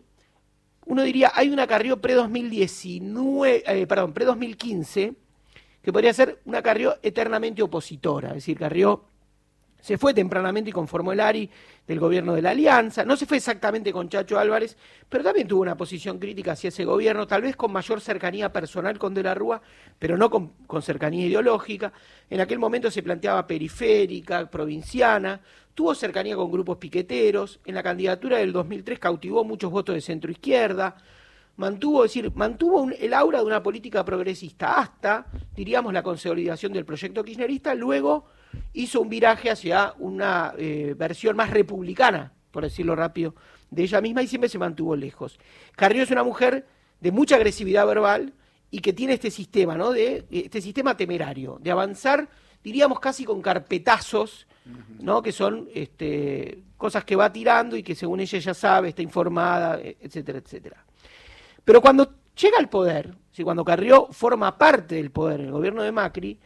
uno diría, hay una Carrió pre-dos mil diecinueve, eh, perdón, pre-dos mil quince, que podría ser una Carrió eternamente opositora, es decir, Carrió se fue tempranamente y conformó el A R I del gobierno de la Alianza, no se fue exactamente con Chacho Álvarez, pero también tuvo una posición crítica hacia ese gobierno, tal vez con mayor cercanía personal con De la Rúa, pero no con, con cercanía ideológica. En aquel momento se planteaba periférica, provinciana, tuvo cercanía con grupos piqueteros, en la candidatura del dos mil tres cautivó muchos votos de centro-izquierda, mantuvo, es decir, mantuvo un, el aura de una política progresista hasta, diríamos, la consolidación del proyecto kirchnerista, luego hizo un viraje hacia una eh, versión más republicana, por decirlo rápido, de ella misma y siempre se mantuvo lejos. Carrió es una mujer de mucha agresividad verbal y que tiene este sistema, ¿no? De este sistema temerario, de avanzar, diríamos casi con carpetazos, ¿no? Que son este, cosas que va tirando y que según ella ya sabe, está informada, etcétera, etcétera. Pero cuando llega al poder, si cuando Carrió forma parte del poder en el gobierno de Macri,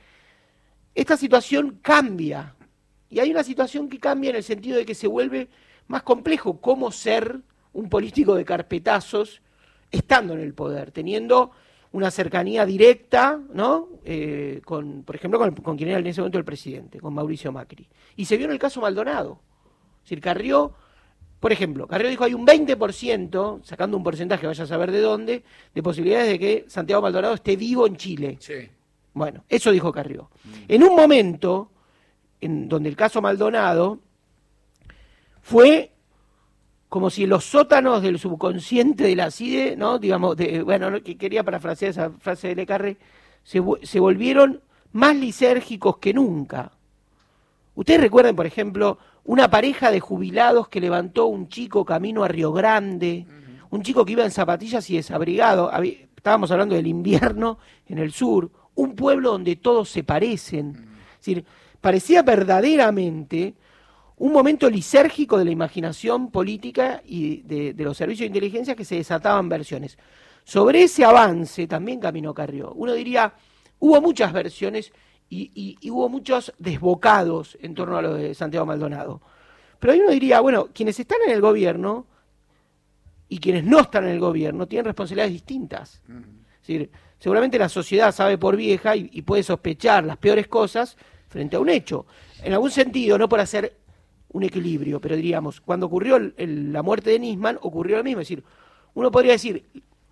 esta situación cambia, y hay una situación que cambia en el sentido de que se vuelve más complejo cómo ser un político de carpetazos estando en el poder, teniendo una cercanía directa, ¿no? Eh, con, por ejemplo, con, con quien era en ese momento el presidente, con Mauricio Macri. Y se vio en el caso Maldonado. Es decir, Carrió, por ejemplo, Carrió dijo hay un veinte por ciento, sacando un porcentaje, vaya a saber de dónde, de posibilidades de que Santiago Maldonado esté vivo en Chile. Sí. Bueno, eso dijo Carrió. Mm. En un momento en donde el caso Maldonado fue como si los sótanos del subconsciente de la C I D E, ¿no? Digamos, de, bueno, no, que quería parafrasear esa frase de Le Carré, se, se volvieron más lisérgicos que nunca. Ustedes recuerdan, por ejemplo, una pareja de jubilados que levantó un chico camino a Río Grande, uh-huh. un chico que iba en zapatillas y desabrigado, estábamos hablando del invierno en el sur, un pueblo donde todos se parecen. Es decir, parecía verdaderamente un momento lisérgico de la imaginación política y de, de los servicios de inteligencia que se desataban versiones. Sobre ese avance también caminó Carrió. Uno diría, hubo muchas versiones y, y, y hubo muchos desbocados en torno a lo de Santiago Maldonado. Pero ahí uno diría, bueno, quienes están en el gobierno y quienes no están en el gobierno tienen responsabilidades distintas. Es decir, seguramente la sociedad sabe por vieja y, y puede sospechar las peores cosas frente a un hecho. En algún sentido, no por hacer un equilibrio, pero diríamos, cuando ocurrió el, el, la muerte de Nisman, ocurrió lo mismo. Es decir, uno podría decir,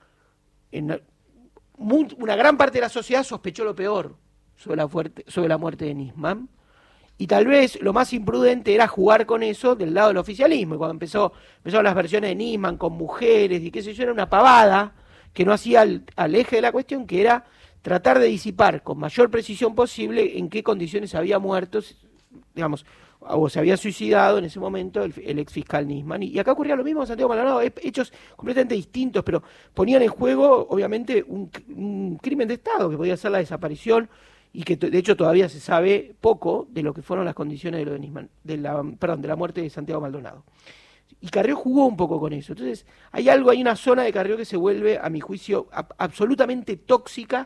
en muy, una gran parte de la sociedad sospechó lo peor sobre la, fuerte, sobre la muerte de Nisman, y tal vez lo más imprudente era jugar con eso del lado del oficialismo. Y cuando empezó, empezaron las versiones de Nisman con mujeres y qué sé yo, era una pavada que no hacía al, al eje de la cuestión, que era tratar de disipar con mayor precisión posible en qué condiciones había muerto, digamos, o se había suicidado en ese momento el, el ex fiscal Nisman. Y, y acá ocurría lo mismo en Santiago Maldonado, hechos completamente distintos, pero ponían en juego, obviamente, un, un crimen de Estado, que podía ser la desaparición, y que de hecho todavía se sabe poco de lo que fueron las condiciones de lo de Nisman, de la, perdón, de la muerte de Santiago Maldonado. Y Carrió jugó un poco con eso. Entonces, hay algo, hay una zona de Carrió que se vuelve, a mi juicio, a, absolutamente tóxica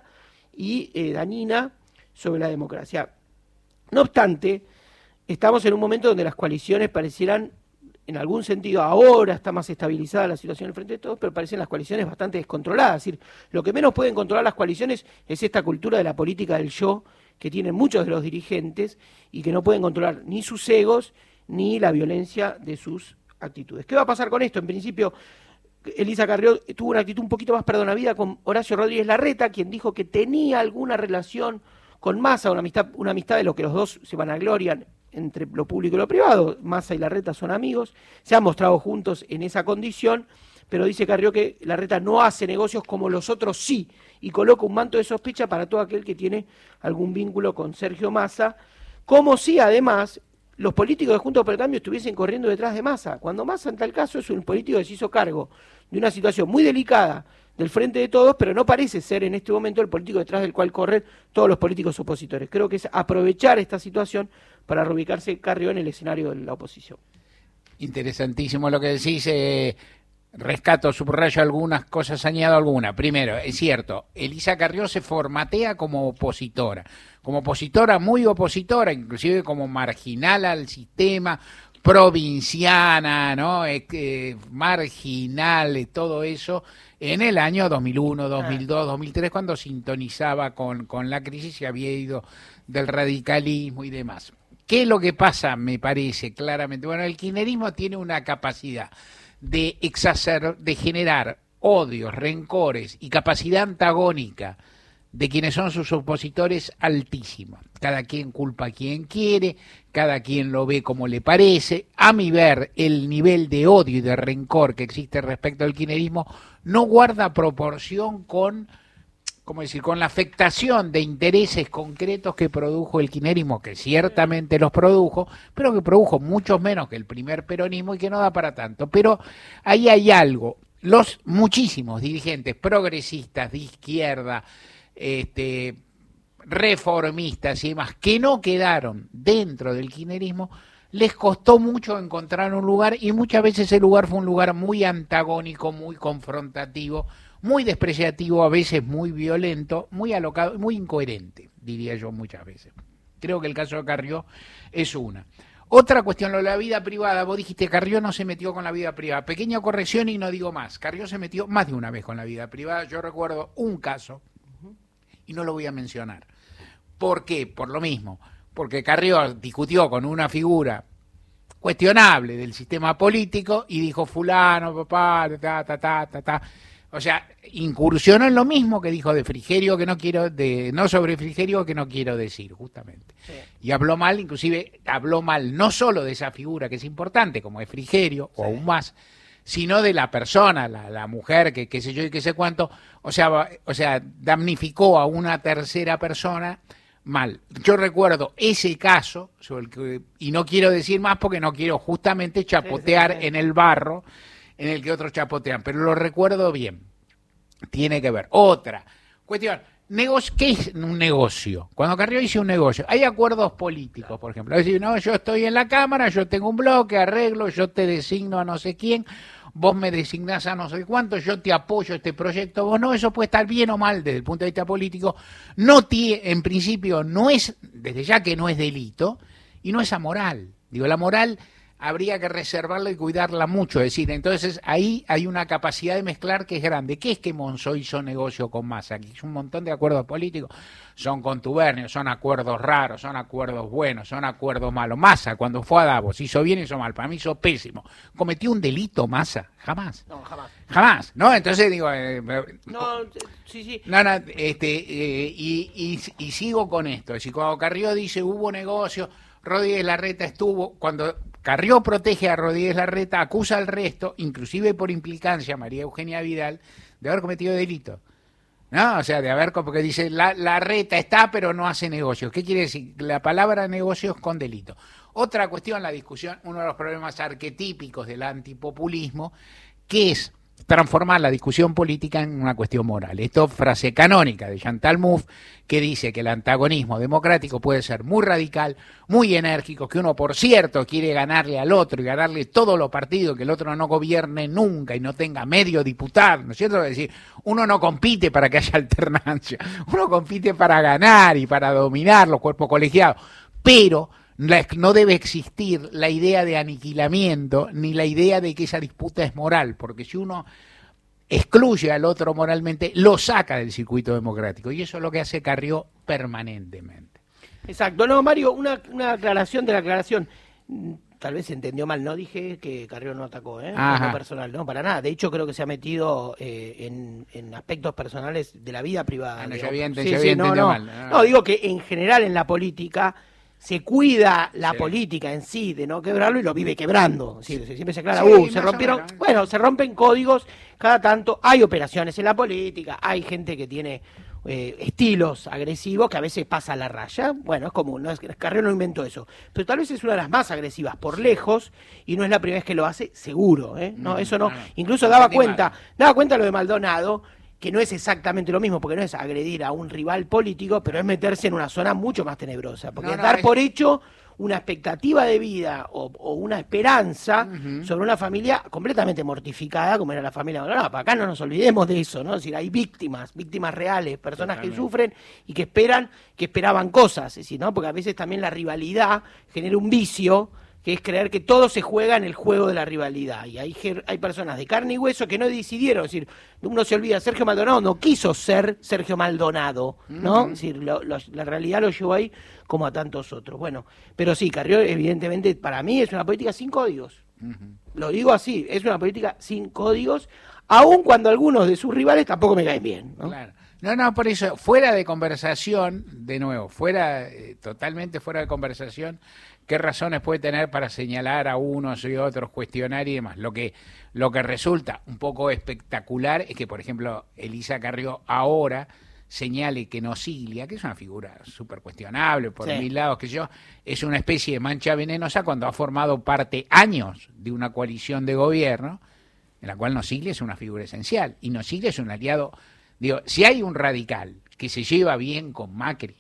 y eh, dañina sobre la democracia. No obstante, estamos en un momento donde las coaliciones parecieran, en algún sentido, ahora está más estabilizada la situación al frente de todos, pero parecen las coaliciones bastante descontroladas. Es decir, lo que menos pueden controlar las coaliciones es esta cultura de la política del yo que tienen muchos de los dirigentes y que no pueden controlar ni sus egos ni la violencia de sus actitudes. ¿Qué va a pasar con esto? En principio, Elisa Carrió tuvo una actitud un poquito más perdonavida con Horacio Rodríguez Larreta, quien dijo que tenía alguna relación con Massa, una amistad, una amistad de lo que los dos se vanaglorian entre lo público y lo privado. Massa y Larreta son amigos, se han mostrado juntos en esa condición, pero dice Carrió que Larreta no hace negocios como los otros sí, y coloca un manto de sospecha para todo aquel que tiene algún vínculo con Sergio Massa, como si además los políticos de Juntos por el Cambio estuviesen corriendo detrás de Massa, cuando Massa en tal caso es un político que se hizo cargo de una situación muy delicada del Frente de Todos, pero no parece ser en este momento el político detrás del cual corren todos los políticos opositores. Creo que es aprovechar esta situación para reubicarse Carrió en el escenario de la oposición. Interesantísimo lo que decís. Eh, rescato, subrayo algunas cosas, añado alguna. Primero, es cierto, Elisa Carrió se formatea como opositora, como opositora, muy opositora, inclusive como marginal al sistema, provinciana, ¿no? Eh, eh, marginal, eh, todo eso, en el año dos mil uno, dos mil dos, dos mil tres, cuando sintonizaba con, con la crisis y había ido del radicalismo y demás. ¿Qué es lo que pasa? Me parece claramente. Bueno, el kirchnerismo tiene una capacidad de exacerbar, de generar odios, rencores y capacidad antagónica de quienes son sus opositores altísima. Cada quien culpa a quien quiere, cada quien lo ve como le parece. A mi ver, el nivel de odio y de rencor que existe respecto al kirchnerismo no guarda proporción con, ¿cómo decir?, con la afectación de intereses concretos que produjo el kirchnerismo, que ciertamente los produjo, pero que produjo muchos menos que el primer peronismo y que no da para tanto. Pero ahí hay algo. Los muchísimos dirigentes progresistas de izquierda, este, reformistas y demás, que no quedaron dentro del kirchnerismo, les costó mucho encontrar un lugar, y muchas veces ese lugar fue un lugar muy antagónico, muy confrontativo, muy despreciativo, a veces muy violento, muy alocado, muy incoherente, diría yo muchas veces. Creo que el caso de Carrió es una. Otra cuestión, lo de la vida privada, vos dijiste Carrió no se metió con la vida privada. Pequeña corrección y no digo más. Carrió se metió más de una vez con la vida privada. Yo recuerdo un caso, y no lo voy a mencionar. ¿Por qué? Por lo mismo. Porque Carrió discutió con una figura cuestionable del sistema político y dijo fulano, papá, ta, ta, ta, ta, ta. O sea, incursionó en lo mismo que dijo de Frigerio, que no quiero, de no sobre Frigerio, que no quiero decir, justamente. Sí. Y habló mal, inclusive habló mal no solo de esa figura que es importante, como es Frigerio, sí, o aún más, sino de la persona, la, la mujer, que qué sé yo y qué sé cuánto, o sea, o sea, damnificó a una tercera persona mal. Yo recuerdo ese caso, sobre el que, y no quiero decir más porque no quiero justamente chapotear sí, sí, sí. en el barro en el que otros chapotean, pero lo recuerdo bien. Tiene que ver. Otra cuestión, negocio, ¿qué es un negocio? Cuando Carrió dice un negocio, hay acuerdos políticos, por ejemplo. Es decir, no, yo estoy en la Cámara, yo tengo un bloque, arreglo, yo te designo a no sé quién, vos me designás a no sé cuánto, yo te apoyo este proyecto, vos no, eso puede estar bien o mal desde el punto de vista político. No tiene, en principio, no es, desde ya que no es delito, y no es amoral. Digo, la moral habría que reservarla y cuidarla mucho, es decir, entonces ahí hay una capacidad de mezclar que es grande. ¿Qué es que Monzó hizo negocio con Massa? Aquí un montón de acuerdos políticos, son contubernios, son acuerdos raros, son acuerdos buenos, son acuerdos malos. Massa, cuando fue a Davos, hizo bien, hizo mal, para mí hizo pésimo. ¿Cometió un delito Massa? Jamás. No, jamás. Jamás, ¿no? Entonces digo... Eh, no, sí, sí. No, no, este, eh, y, y, y sigo con esto, es decir, cuando Carrió dice hubo negocio, Rodríguez Larreta estuvo, cuando Carrió protege a Rodríguez Larreta, acusa al resto, inclusive por implicancia, María Eugenia Vidal, de haber cometido delito. ¿No? O sea, de haber, porque dice, la, Larreta está, pero no hace negocios. ¿Qué quiere decir? La palabra negocios con delito. Otra cuestión, la discusión, uno de los problemas arquetípicos del antipopulismo, que es transformar la discusión política en una cuestión moral. Esto frase canónica de Chantal Mouffe, que dice que el antagonismo democrático puede ser muy radical, muy enérgico, que uno, por cierto, quiere ganarle al otro y ganarle todos los partidos, que el otro no gobierne nunca y no tenga medio diputado, ¿no es cierto? Es decir, uno no compite para que haya alternancia, uno compite para ganar y para dominar los cuerpos colegiados, pero no debe existir la idea de aniquilamiento ni la idea de que esa disputa es moral, porque si uno excluye al otro moralmente, lo saca del circuito democrático, y eso es lo que hace Carrió permanentemente. Exacto. No, Mario, una, una aclaración de la aclaración. Tal vez se entendió mal, no dije que Carrió no atacó, ¿eh? No personal, no, para nada. De hecho, creo que se ha metido eh, en, en aspectos personales de la vida privada. Ah, no, yo había, sí, yo había sí, entendido no, no. mal. No, no, digo que en general en la política se cuida la sí. política en sí de no quebrarlo y lo vive quebrando. Sí, siempre se aclara, Sí, uh, se más o rompieron, menos. bueno, se rompen códigos cada tanto, hay operaciones en la política, hay gente que tiene eh, estilos agresivos que a veces pasa la raya, bueno, es común, ¿no? Es que Carrió no inventó eso, pero tal vez es una de las más agresivas por lejos y no es la primera vez que lo hace, seguro, ¿eh? No, Mm, eso no, no, no. incluso No daba entendí cuenta, mal. daba cuenta lo de Maldonado, que no es exactamente lo mismo, porque no es agredir a un rival político, pero es meterse en una zona mucho más tenebrosa, porque No, es no, dar es- por hecho una expectativa de vida o, o una esperanza Ujú. sobre una familia completamente mortificada, como era la familia Maldonado. Para acá no nos olvidemos de eso, ¿no? Es decir, hay víctimas, víctimas reales, personas Totalmente. que sufren y que esperan, que esperaban cosas, es decir, ¿no? Porque a veces también la rivalidad genera un vicio, que es creer que todo se juega en el juego de la rivalidad. Y hay, ger- hay personas de carne y hueso que no decidieron, es decir, uno se olvida, Sergio Maldonado no quiso ser Sergio Maldonado, ¿no? Ujú. Es decir, lo- lo- la realidad lo llevó ahí como a tantos otros. Bueno, pero sí, Carrió evidentemente para mí es una política sin códigos. Lo digo así, es una política sin códigos, aun cuando algunos de sus rivales tampoco me caen bien, ¿no? Claro. No, no, por eso, fuera de conversación, de nuevo, fuera, eh, totalmente fuera de conversación, ¿qué razones puede tener para señalar a unos y otros, cuestionar y demás? Lo que, lo que resulta un poco espectacular es que, por ejemplo, Elisa Carrió ahora señale que Nosiglia, que es una figura súper cuestionable por Sí. mil lados, que yo, es una especie de mancha venenosa cuando ha formado parte años de una coalición de gobierno, en la cual Nosiglia es una figura esencial, y Nosiglia es un aliado. Digo, si hay un radical que se lleva bien con Macri,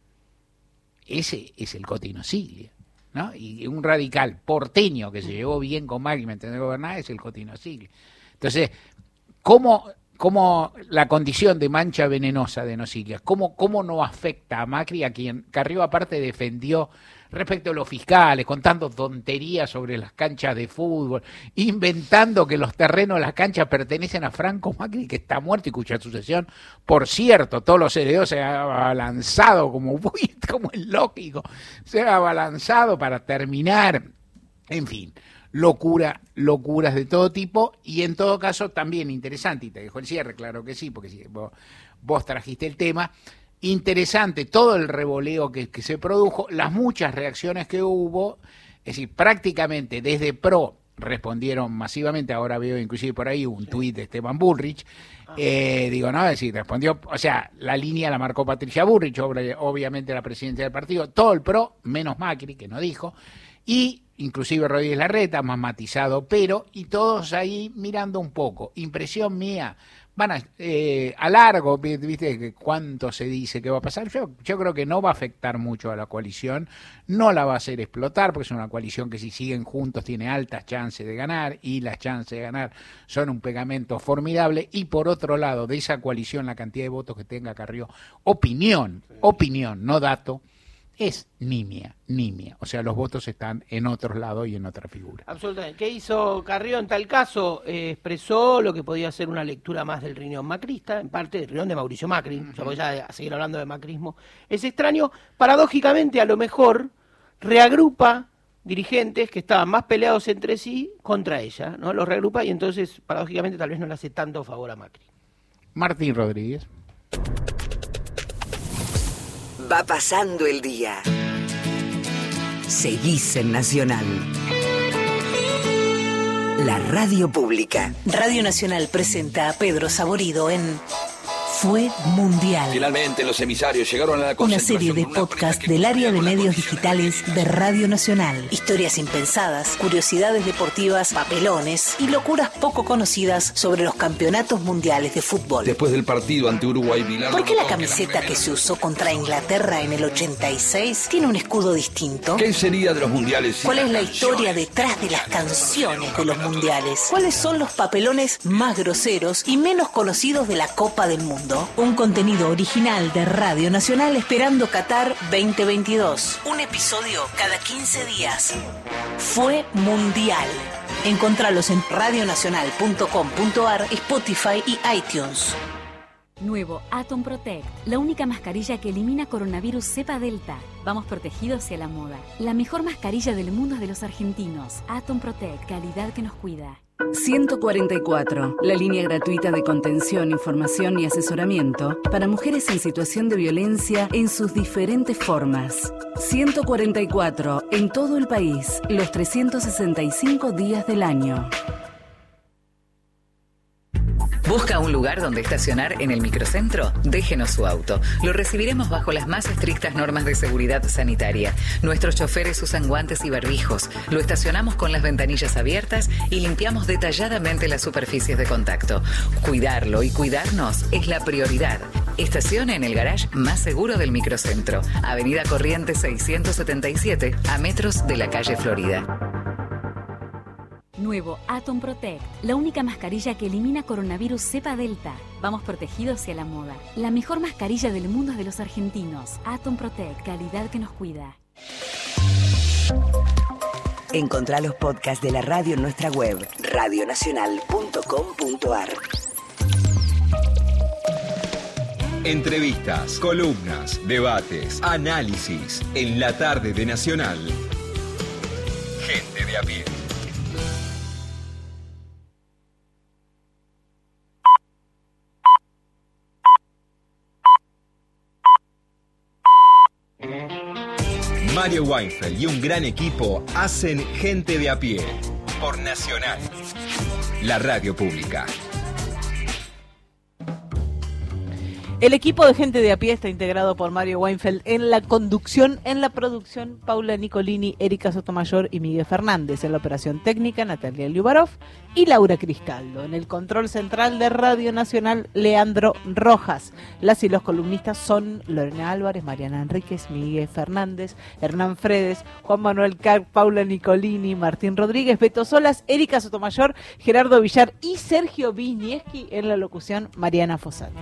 ese es el Coti Nosiglia, ¿no? Y un radical porteño que se llevó bien con Macri, me entendés, gobernar, es el Coti Nosiglia. Entonces, ¿cómo, cómo la condición de mancha venenosa de Nosiglia, cómo, cómo no afecta a Macri, a quien Carrió aparte defendió respecto a los fiscales, contando tonterías sobre las canchas de fútbol, inventando que los terrenos de las canchas pertenecen a Franco Macri, que está muerto y cuya sucesión, por cierto, todos los herederos se han abalanzado, como, como es lógico, se han abalanzado para terminar, en fin, locura, locuras de todo tipo, y en todo caso también interesante, y te dejo el cierre, claro que sí, porque si vos, vos trajiste el tema, interesante todo el revoleo que, que se produjo, las muchas reacciones que hubo, es decir, prácticamente desde Pro respondieron masivamente, ahora veo inclusive por ahí un tuit de Esteban Bullrich, eh, digo, no, es decir, respondió, o sea, la línea la marcó Patricia Bullrich, obra- obviamente la presidenta del partido, todo el Pro, menos Macri, que no dijo, y inclusive Rodríguez Larreta, más matizado, pero, y todos ahí mirando un poco, impresión mía, van a, eh, a largo, vi- viste que cuánto se dice que va a pasar, yo, yo creo que no va a afectar mucho a la coalición, no la va a hacer explotar, porque es una coalición que si siguen juntos tiene altas chances de ganar, y las chances de ganar son un pegamento formidable, y por otro lado, de esa coalición, la cantidad de votos que tenga Carrió, opinión, opinión, no dato, es nimia, nimia, o sea, los votos están en otros lados y en otra figura. Absolutamente. ¿Qué hizo Carrió en tal caso? Eh, expresó lo que podía ser una lectura más del riñón macrista, en parte del riñón de Mauricio Macri, uh-huh. O sea, voy ya a seguir hablando de macrismo. Es extraño, paradójicamente a lo mejor reagrupa dirigentes que estaban más peleados entre sí contra ella, ¿no? Los reagrupa y entonces paradójicamente tal vez no le hace tanto favor a Macri. Martín Rodríguez. Va pasando el día. Seguís en Nacional. La radio pública. Radio Nacional presenta a Pedro Saborido en Fue mundial. Finalmente los emisarios llegaron a la Una concentración. serie de podcast del área de medios digitales de Radio Nacional. Historias impensadas, curiosidades deportivas, papelones y locuras poco conocidas sobre los campeonatos mundiales de fútbol. Después del partido ante Uruguay, Bilardo ¿Por qué la notó que camiseta que se usó contra Inglaterra en el ochenta y seis tiene un escudo distinto? ¿Qué sería de los mundiales sin ¿Cuál es las la canciones? historia detrás de las canciones de los mundiales? ¿Cuáles son los papelones más groseros y menos conocidos de la Copa del Mundo? Un contenido original de Radio Nacional esperando Qatar veinte veintidós. Un episodio cada quince días. Fue mundial. Encontralos en radionacional punto com punto ar, Spotify y iTunes. Nuevo Atom Protect, la única mascarilla que elimina coronavirus cepa delta. Vamos protegidos hacia la moda. La mejor mascarilla del mundo es de los argentinos. Atom Protect, calidad que nos cuida. ciento cuarenta y cuatro, la línea gratuita de contención, información y asesoramiento para mujeres en situación de violencia en sus diferentes formas. ciento cuarenta y cuatro, en todo el país, los trescientos sesenta y cinco días del año. ¿Busca un lugar donde estacionar en el microcentro? Déjenos su auto. Lo recibiremos bajo las más estrictas normas de seguridad sanitaria. Nuestros choferes usan guantes y barbijos. Lo estacionamos con las ventanillas abiertas y limpiamos detalladamente las superficies de contacto. Cuidarlo y cuidarnos es la prioridad. Estacione en el garage más seguro del microcentro. Avenida Corrientes seiscientos setenta y siete, a metros de la calle Florida. Nuevo Atom Protect, la única mascarilla que elimina coronavirus cepa delta. Vamos protegidos hacia la moda. La mejor mascarilla del mundo es de los argentinos. Atom Protect, calidad que nos cuida. Encontrá los podcasts de la radio en nuestra web, radionacional punto com punto ar. Entrevistas, columnas, debates, análisis en la tarde de Nacional. Gente de a pie. Mario Weinfeld y un gran equipo hacen Gente de a pie por Nacional, la radio pública. El equipo de Gente de a pie está integrado por Mario Weinfeld en la conducción, en la producción, Paula Nicolini, Erika Sotomayor y Miguel Fernández. En la operación técnica, Natalia Liubarov y Laura Cristaldo. En el control central de Radio Nacional, Leandro Rojas. Las y los columnistas son Lorena Álvarez, Mariana Enríquez, Miguel Fernández, Hernán Fredes, Juan Manuel Carp, Paula Nicolini, Martín Rodríguez, Beto Solas, Erika Sotomayor, Gerardo Villar y Sergio Wisniewski. En la locución, Mariana Fossati.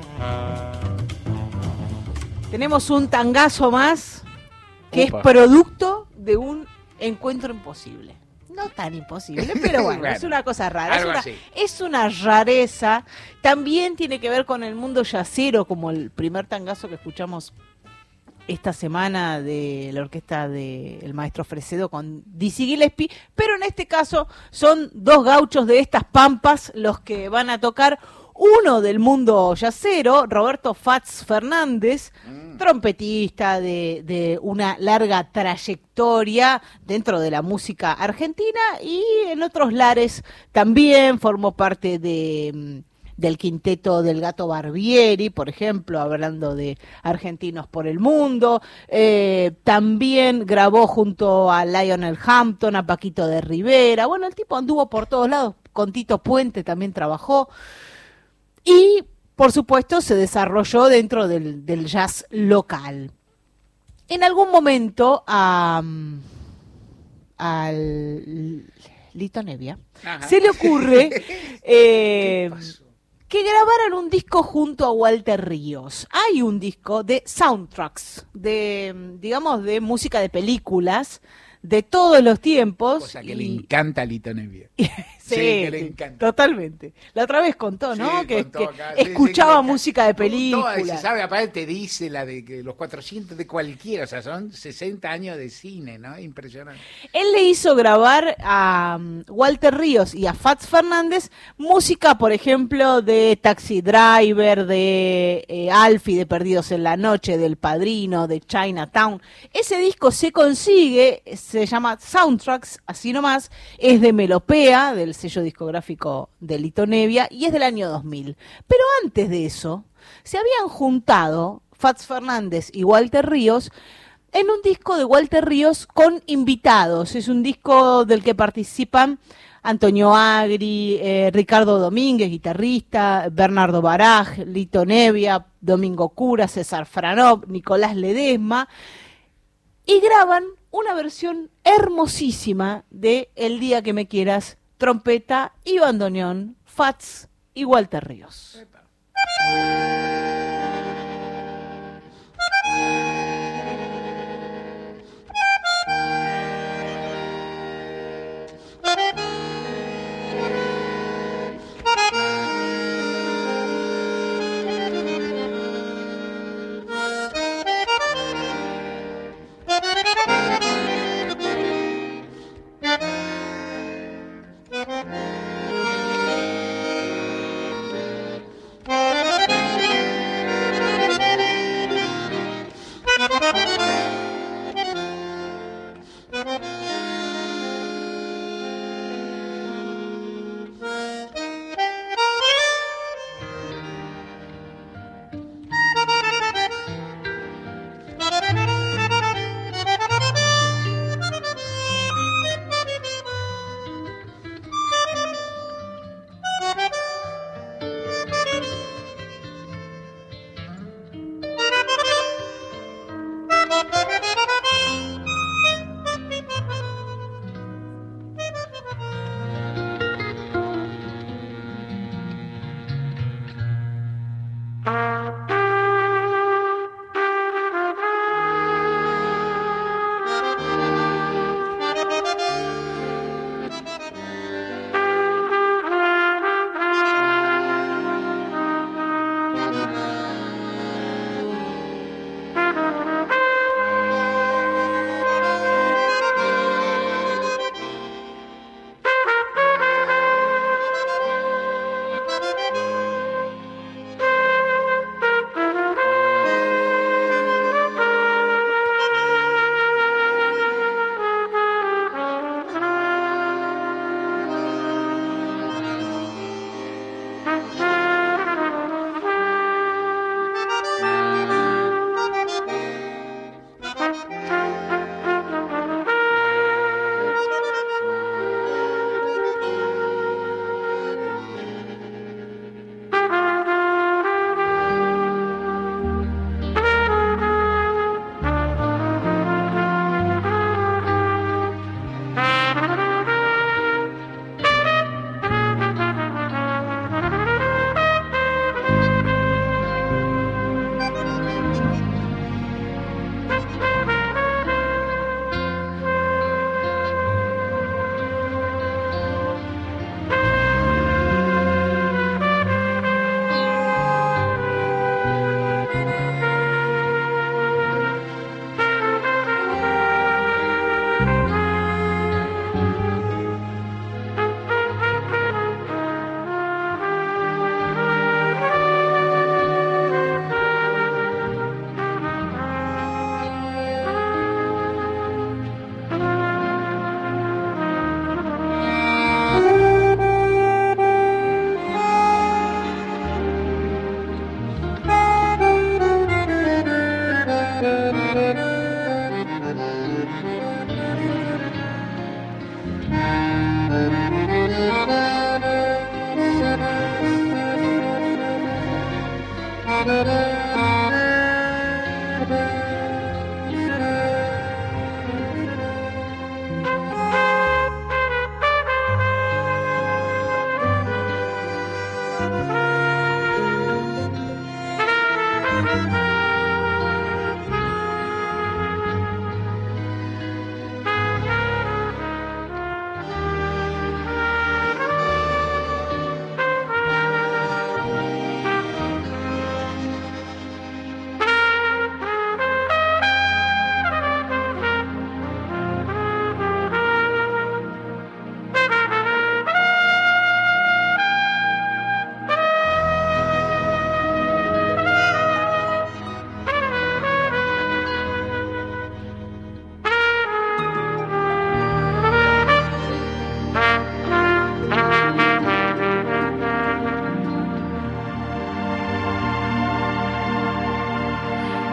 Tenemos un tangazo más que Upa. es producto de un encuentro imposible. No tan imposible, pero bueno, Bueno, es una cosa rara. Es algo una, así. es una rareza. También tiene que ver con el mundo yacero, como el primer tangazo que escuchamos esta semana de la orquesta del maestro Fresedo con Dizzy Gillespie, pero en este caso son dos gauchos de estas pampas los que van a tocar. Uno del mundo yacero, Roberto Fats Fernández, mm. trompetista de, de una larga trayectoria dentro de la música argentina y en otros lares también formó parte de, del quinteto del Gato Barbieri, por ejemplo, hablando de Argentinos por el Mundo. Eh, también grabó junto a Lionel Hampton, a Paquito de Rivera. Bueno, el tipo anduvo por todos lados, con Tito Puente también trabajó. Y, por supuesto, se desarrolló dentro del, del jazz local. En algún momento, a, al Lito Nevia Ajá. se le ocurre eh, que grabaran un disco junto a Walter Ríos. Hay un disco de soundtracks, de, digamos, de música de películas de todos los tiempos. Cosa que y... le encanta a Lito Nevia. Sí, Sí, que le encanta. totalmente. La otra vez contó, ¿no? Sí, que contó que acá. Sí, sí, escuchaba que le música de Toda, películas. y se sabe, aparte dice la de que los cuatrocientos de cualquiera, o sea, son sesenta años de cine, ¿no? Impresionante. Él le hizo grabar a um, Walter Ríos y a Fats Fernández música, por ejemplo, de Taxi Driver, de eh, Alfie, de Perdidos en la Noche, del Padrino, de Chinatown. Ese disco se consigue, se llama Soundtracks, así nomás, es de Melopea, del sello discográfico de Lito Nevia, y es del año dos mil. Pero antes de eso, se habían juntado Fats Fernández y Walter Ríos en un disco de Walter Ríos con invitados. Es un disco del que participan Antonio Agri, eh, Ricardo Domínguez, guitarrista, Bernardo Baraj, Lito Nevia, Domingo Cura, César Franov, Nicolás Ledesma, y graban una versión hermosísima de El día que me quieras, trompeta y bandoneón, Fats y Walter Ríos.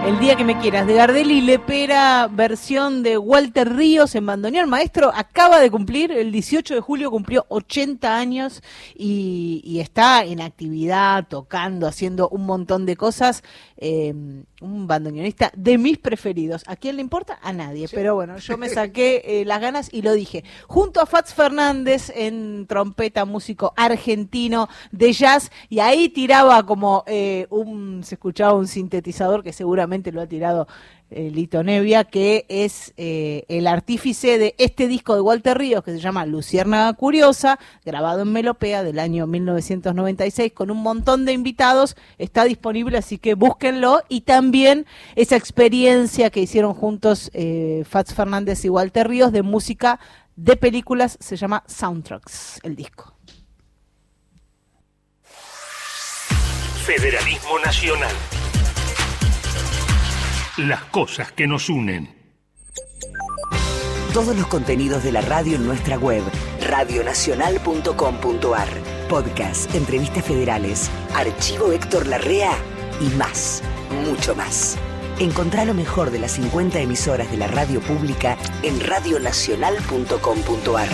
El día que me quieras, de Gardel y Lepera, versión de Walter Ríos en bandoneón. Maestro acaba de cumplir, el dieciocho de julio cumplió ochenta años y, y está en actividad, tocando, haciendo un montón de cosas. Eh, un bandoneonista de mis preferidos. ¿A quién le importa? A nadie. Sí. Pero bueno, yo me saqué eh, las ganas y lo dije. Junto a Fats Fernández en trompeta, músico argentino de jazz, y ahí tiraba como eh, un, se escuchaba un sintetizador que seguramente lo ha tirado eh, Lito Nevia, que es eh, el artífice de este disco de Walter Ríos que se llama Luciérnaga Curiosa, grabado en Melopea del año mil novecientos noventa y seis con un montón de invitados. Está disponible, así que búsquenlo, y también esa experiencia que hicieron juntos eh, Fats Fernández y Walter Ríos de música de películas, se llama Soundtracks, el disco. Federalismo Nacional. Las cosas que nos unen. Todos los contenidos de la radio en nuestra web, radio nacional punto com punto a r. Podcast, entrevistas federales, archivo Héctor Larrea y más, mucho más. Encontrá lo mejor de las cincuenta emisoras de la radio pública en radio nacional punto com punto a r.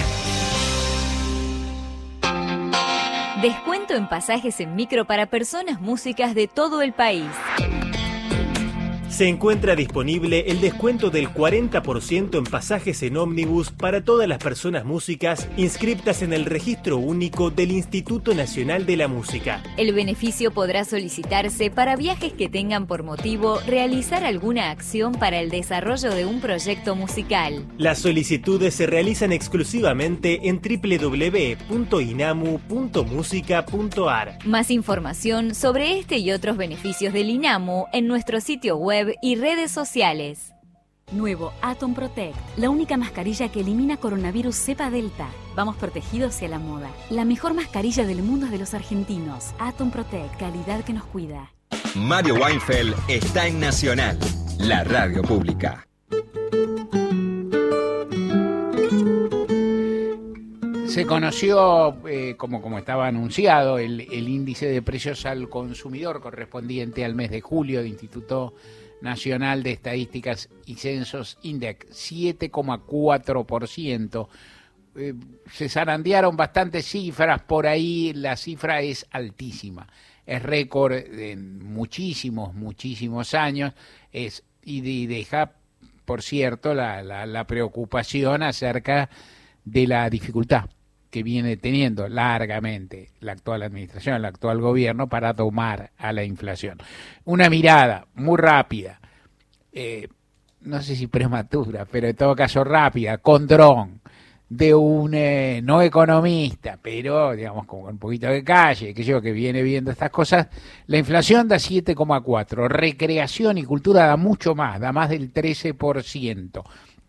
Descuento en pasajes en micro para personas músicas de todo el país. Se encuentra disponible el descuento del cuarenta por ciento en pasajes en ómnibus para todas las personas músicas inscriptas en el registro único del Instituto Nacional de la Música. El beneficio podrá solicitarse para viajes que tengan por motivo realizar alguna acción para el desarrollo de un proyecto musical. Las solicitudes se realizan exclusivamente en doble u doble u doble u punto inamu punto musica punto a r. Más información sobre este y otros beneficios del INAMU en nuestro sitio web y redes sociales. Nuevo Atom Protect, la única mascarilla que elimina coronavirus cepa delta. Vamos protegidos hacia la moda. La mejor mascarilla del mundo es de los argentinos. Atom Protect, calidad que nos cuida. Mario Weinfeld está en Nacional, la radio pública. Se conoció, eh, como, como estaba anunciado, el, el índice de precios al consumidor correspondiente al mes de julio del Instituto Nacional de Estadísticas y Censos, INDEC, siete coma cuatro por ciento. Eh, se zarandearon bastantes cifras por ahí, la cifra es altísima, es récord en muchísimos, muchísimos años, es, y, de, y deja, por cierto, la, la, la preocupación acerca de la dificultad que viene teniendo largamente la actual administración, el actual gobierno, para domar a la inflación. Una mirada muy rápida, eh, no sé si prematura, pero en todo caso rápida, con dron, de un eh, no economista, pero digamos con un poquito de calle, que yo que viene viendo estas cosas, la inflación da siete coma cuatro, recreación y cultura da mucho más, da más del trece por ciento.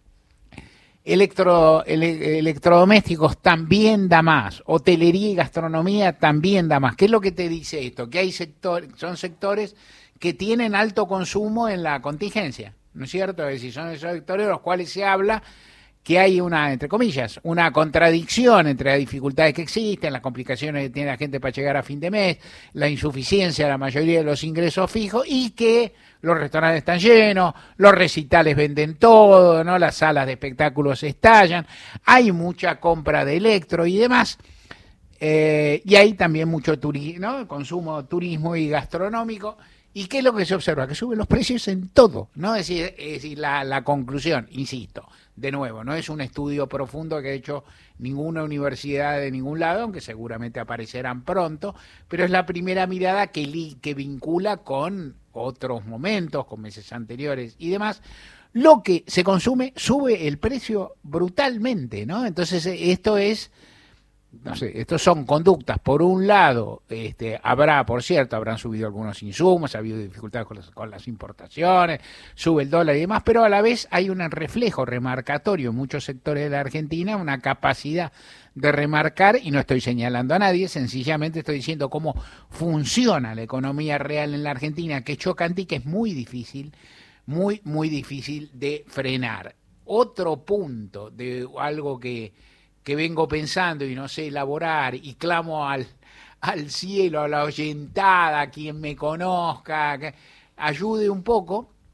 Electro, ele, electrodomésticos también da más, hotelería y gastronomía también da más. ¿Qué es lo que te dice esto? Que hay sectores, son sectores que tienen alto consumo en la contingencia, ¿no es cierto? Es decir, son esos sectores de los cuales se habla que hay una, entre comillas, una contradicción entre las dificultades que existen, las complicaciones que tiene la gente para llegar a fin de mes, la insuficiencia de la mayoría de los ingresos fijos, y que los restaurantes están llenos, los recitales venden todo, ¿no? Las salas de espectáculos estallan, hay mucha compra de electro y demás, eh, y hay también mucho turismo, ¿no? Consumo, turismo y gastronómico. ¿Y qué es lo que se observa? Que suben los precios en todo, ¿no? Es decir, es decir la, la conclusión, insisto, de nuevo, no es un estudio profundo que ha hecho ninguna universidad de ningún lado, aunque seguramente aparecerán pronto, pero es la primera mirada que, li, que vincula con otros momentos, con meses anteriores y demás. Lo que se consume sube el precio brutalmente, ¿no? Entonces esto es... No sé, estos son conductas. Por un lado, este, habrá, por cierto, habrán subido algunos insumos, ha habido dificultades con las, con las importaciones, sube el dólar y demás, pero a la vez hay un reflejo remarcatorio en muchos sectores de la Argentina, una capacidad de remarcar, y no estoy señalando a nadie, sencillamente estoy diciendo cómo funciona la economía real en la Argentina, que es chocante y que es muy difícil, muy, muy difícil de frenar. Otro punto de algo que que vengo pensando y no sé elaborar, y clamo al, al cielo, a la oyentada, a quien me conozca, que ayude un poco,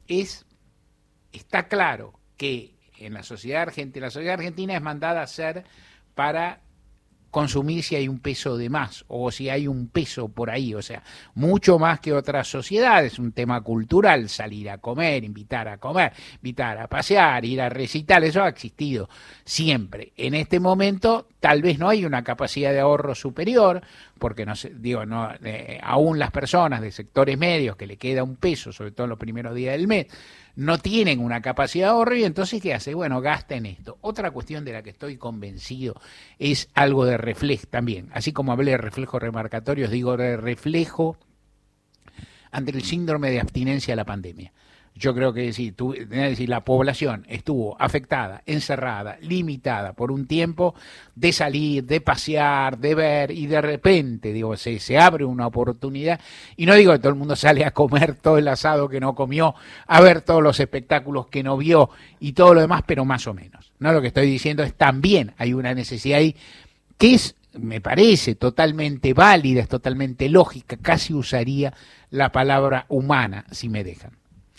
es, está claro que en la sociedad argentina, la sociedad argentina es mandada a ser para consumir si hay un peso de más o si hay un peso por ahí, o sea, mucho más que otras sociedades, un tema cultural, salir a comer, invitar a comer, invitar a pasear, ir a recitar, eso ha existido siempre. En este momento tal vez no hay una capacidad de ahorro superior, porque no sé, digo, no, eh, aún las personas de sectores medios que le queda un peso, sobre todo en los primeros días del mes, no tienen una capacidad de ahorro y entonces ¿qué hace? Bueno, gasta en esto. Otra cuestión de la que estoy convencido es algo de reflejo también, así como hablé de reflejos remarcatorios, digo de reflejo ante el síndrome de abstinencia a la pandemia. Yo creo que si, tu, es decir, la población estuvo afectada, encerrada, limitada por un tiempo de salir, de pasear, de ver, y de repente, digo, se, se abre una oportunidad, y no digo que todo el mundo sale a comer todo el asado que no comió, a ver todos los espectáculos que no vio y todo lo demás, pero más o menos. No, lo que estoy diciendo es también hay una necesidad ahí que es, me parece, totalmente válida, es totalmente lógica, casi usaría la palabra humana, si me dejan.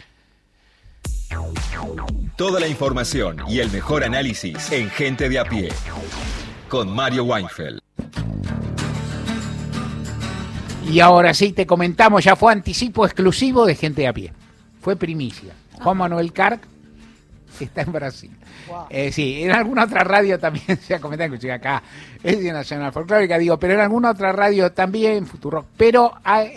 Toda la información y el mejor análisis en Gente de a Pie, con Mario Weinfeld. Y ahora sí, te comentamos, ya fue anticipo exclusivo de Gente de a Pie. Fue primicia. Juan Manuel Carc está en Brasil. Wow. Eh, sí, en alguna otra radio también se ha comentado, inclusive acá, es de Nacional Folclórica, digo, pero en alguna otra radio también, Futurock, pero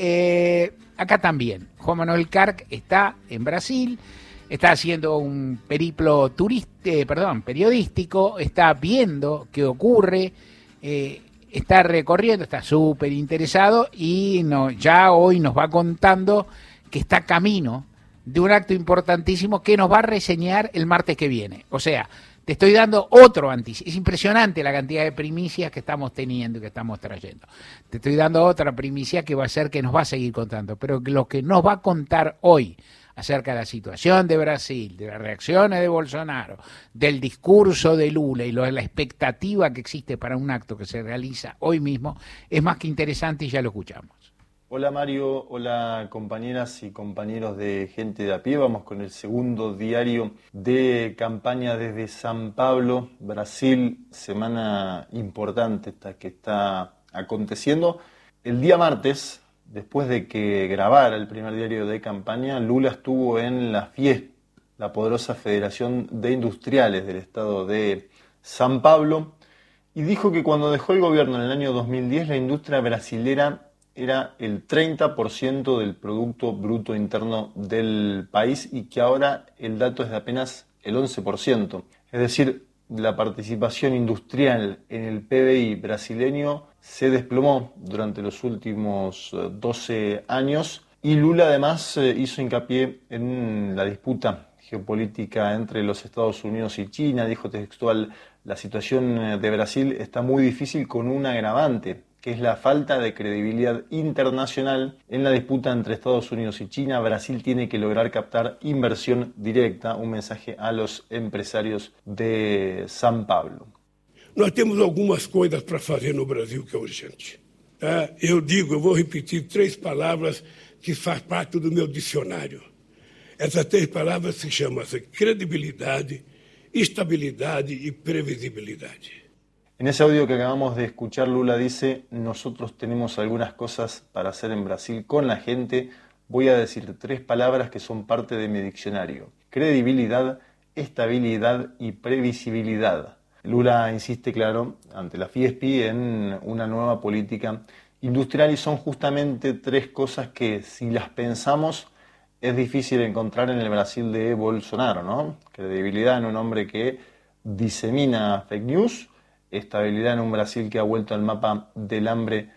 eh, acá también. Juan Manuel Carc está en Brasil. Está haciendo un periplo turista, eh, perdón, periodístico, está viendo qué ocurre, eh, está recorriendo, está súper interesado y no, ya hoy nos va contando que está camino de un acto importantísimo que nos va a reseñar el martes que viene. O sea, te estoy dando otro anticipo. Es impresionante la cantidad de primicias que estamos teniendo y que estamos trayendo. Te estoy dando otra primicia que va a ser que nos va a seguir contando, pero lo que nos va a contar hoy acerca de la situación de Brasil, de las reacciones de Bolsonaro, del discurso de Lula y lo de la expectativa que existe para un acto que se realiza hoy mismo, es más que interesante y ya lo escuchamos. Hola Mario, hola compañeras y compañeros de Gente de a Pie. Vamos con el segundo diario de campaña desde San Pablo, Brasil. Semana importante esta que está aconteciendo. El día martes, después de que grabara el primer diario de campaña, Lula estuvo en la FIESP, la poderosa Federación de Industriales del estado de San Pablo, y dijo que cuando dejó el gobierno en el año dos mil diez, la industria brasilera era el treinta por ciento del Producto Bruto Interno del país y que ahora el dato es de apenas el once por ciento. Es decir, la participación industrial en el P B I brasileño se desplomó durante los últimos doce años y Lula además hizo hincapié en la disputa geopolítica entre los Estados Unidos y China. Dijo textual: la situación de Brasil está muy difícil con un agravante, que es la falta de credibilidad internacional en la disputa entre Estados Unidos y China. Brasil tiene que lograr captar inversión directa, un mensaje a los empresarios de San Pablo. Nós temos algumas coisas para fazer no Brasil que é urgente. Tá? Eu digo, eu vou repetir três palavras que faz parte do meu dicionário. Essas três palavras se chamam credibilidade, estabilidade e previsibilidade. En ese audio que acabamos de escuchar, Lula dice: nosotros tenemos algunas cosas para hacer en Brasil con la gente. Voy a decir tres palabras que son parte de mi diccionario: credibilidad, estabilidad y previsibilidad. Lula insiste, claro, ante la FIESP en una nueva política industrial y son justamente tres cosas que, si las pensamos, es difícil encontrar en el Brasil de Bolsonaro, ¿no? Credibilidad en un hombre que disemina fake news, estabilidad en un Brasil que ha vuelto al mapa del hambre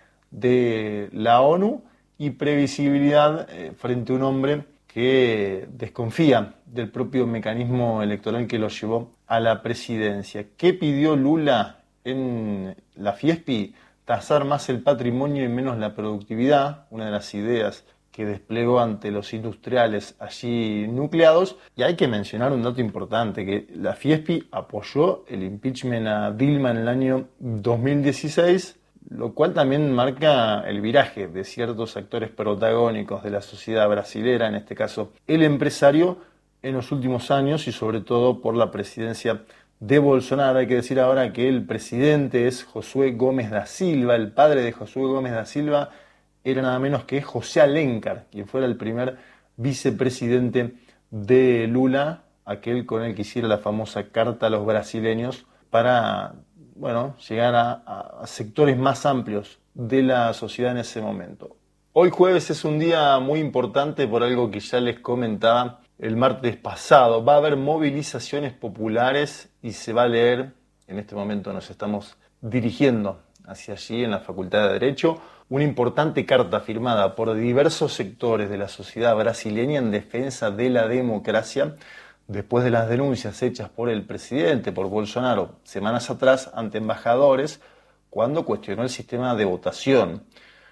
de la ONU y previsibilidad eh, frente a un hombre que desconfía del propio mecanismo electoral que lo llevó a la presidencia. ¿Qué pidió Lula en la FIESP? Tasar más el patrimonio y menos la productividad, una de las ideas que desplegó ante los industriales allí nucleados. Y hay que mencionar un dato importante, que la FIESP apoyó el impeachment a Dilma en el año dos mil dieciséis, lo cual también marca el viraje de ciertos actores protagónicos de la sociedad brasilera, en este caso el empresario, en los últimos años y sobre todo por la presidencia de Bolsonaro. Hay que decir ahora que el presidente es Josué Gómez da Silva, el padre de Josué Gómez da Silva era nada menos que José Alencar, quien fuera el primer vicepresidente de Lula, aquel con el que hiciera la famosa carta a los brasileños para, bueno, llegar a, a sectores más amplios de la sociedad en ese momento. Hoy jueves es un día muy importante por algo que ya les comentaba el martes pasado. Va a haber movilizaciones populares y se va a leer, en este momento nos estamos dirigiendo hacia allí en la Facultad de Derecho, una importante carta firmada por diversos sectores de la sociedad brasileña en defensa de la democracia, después de las denuncias hechas por el presidente, por Bolsonaro, semanas atrás ante embajadores, cuando cuestionó el sistema de votación.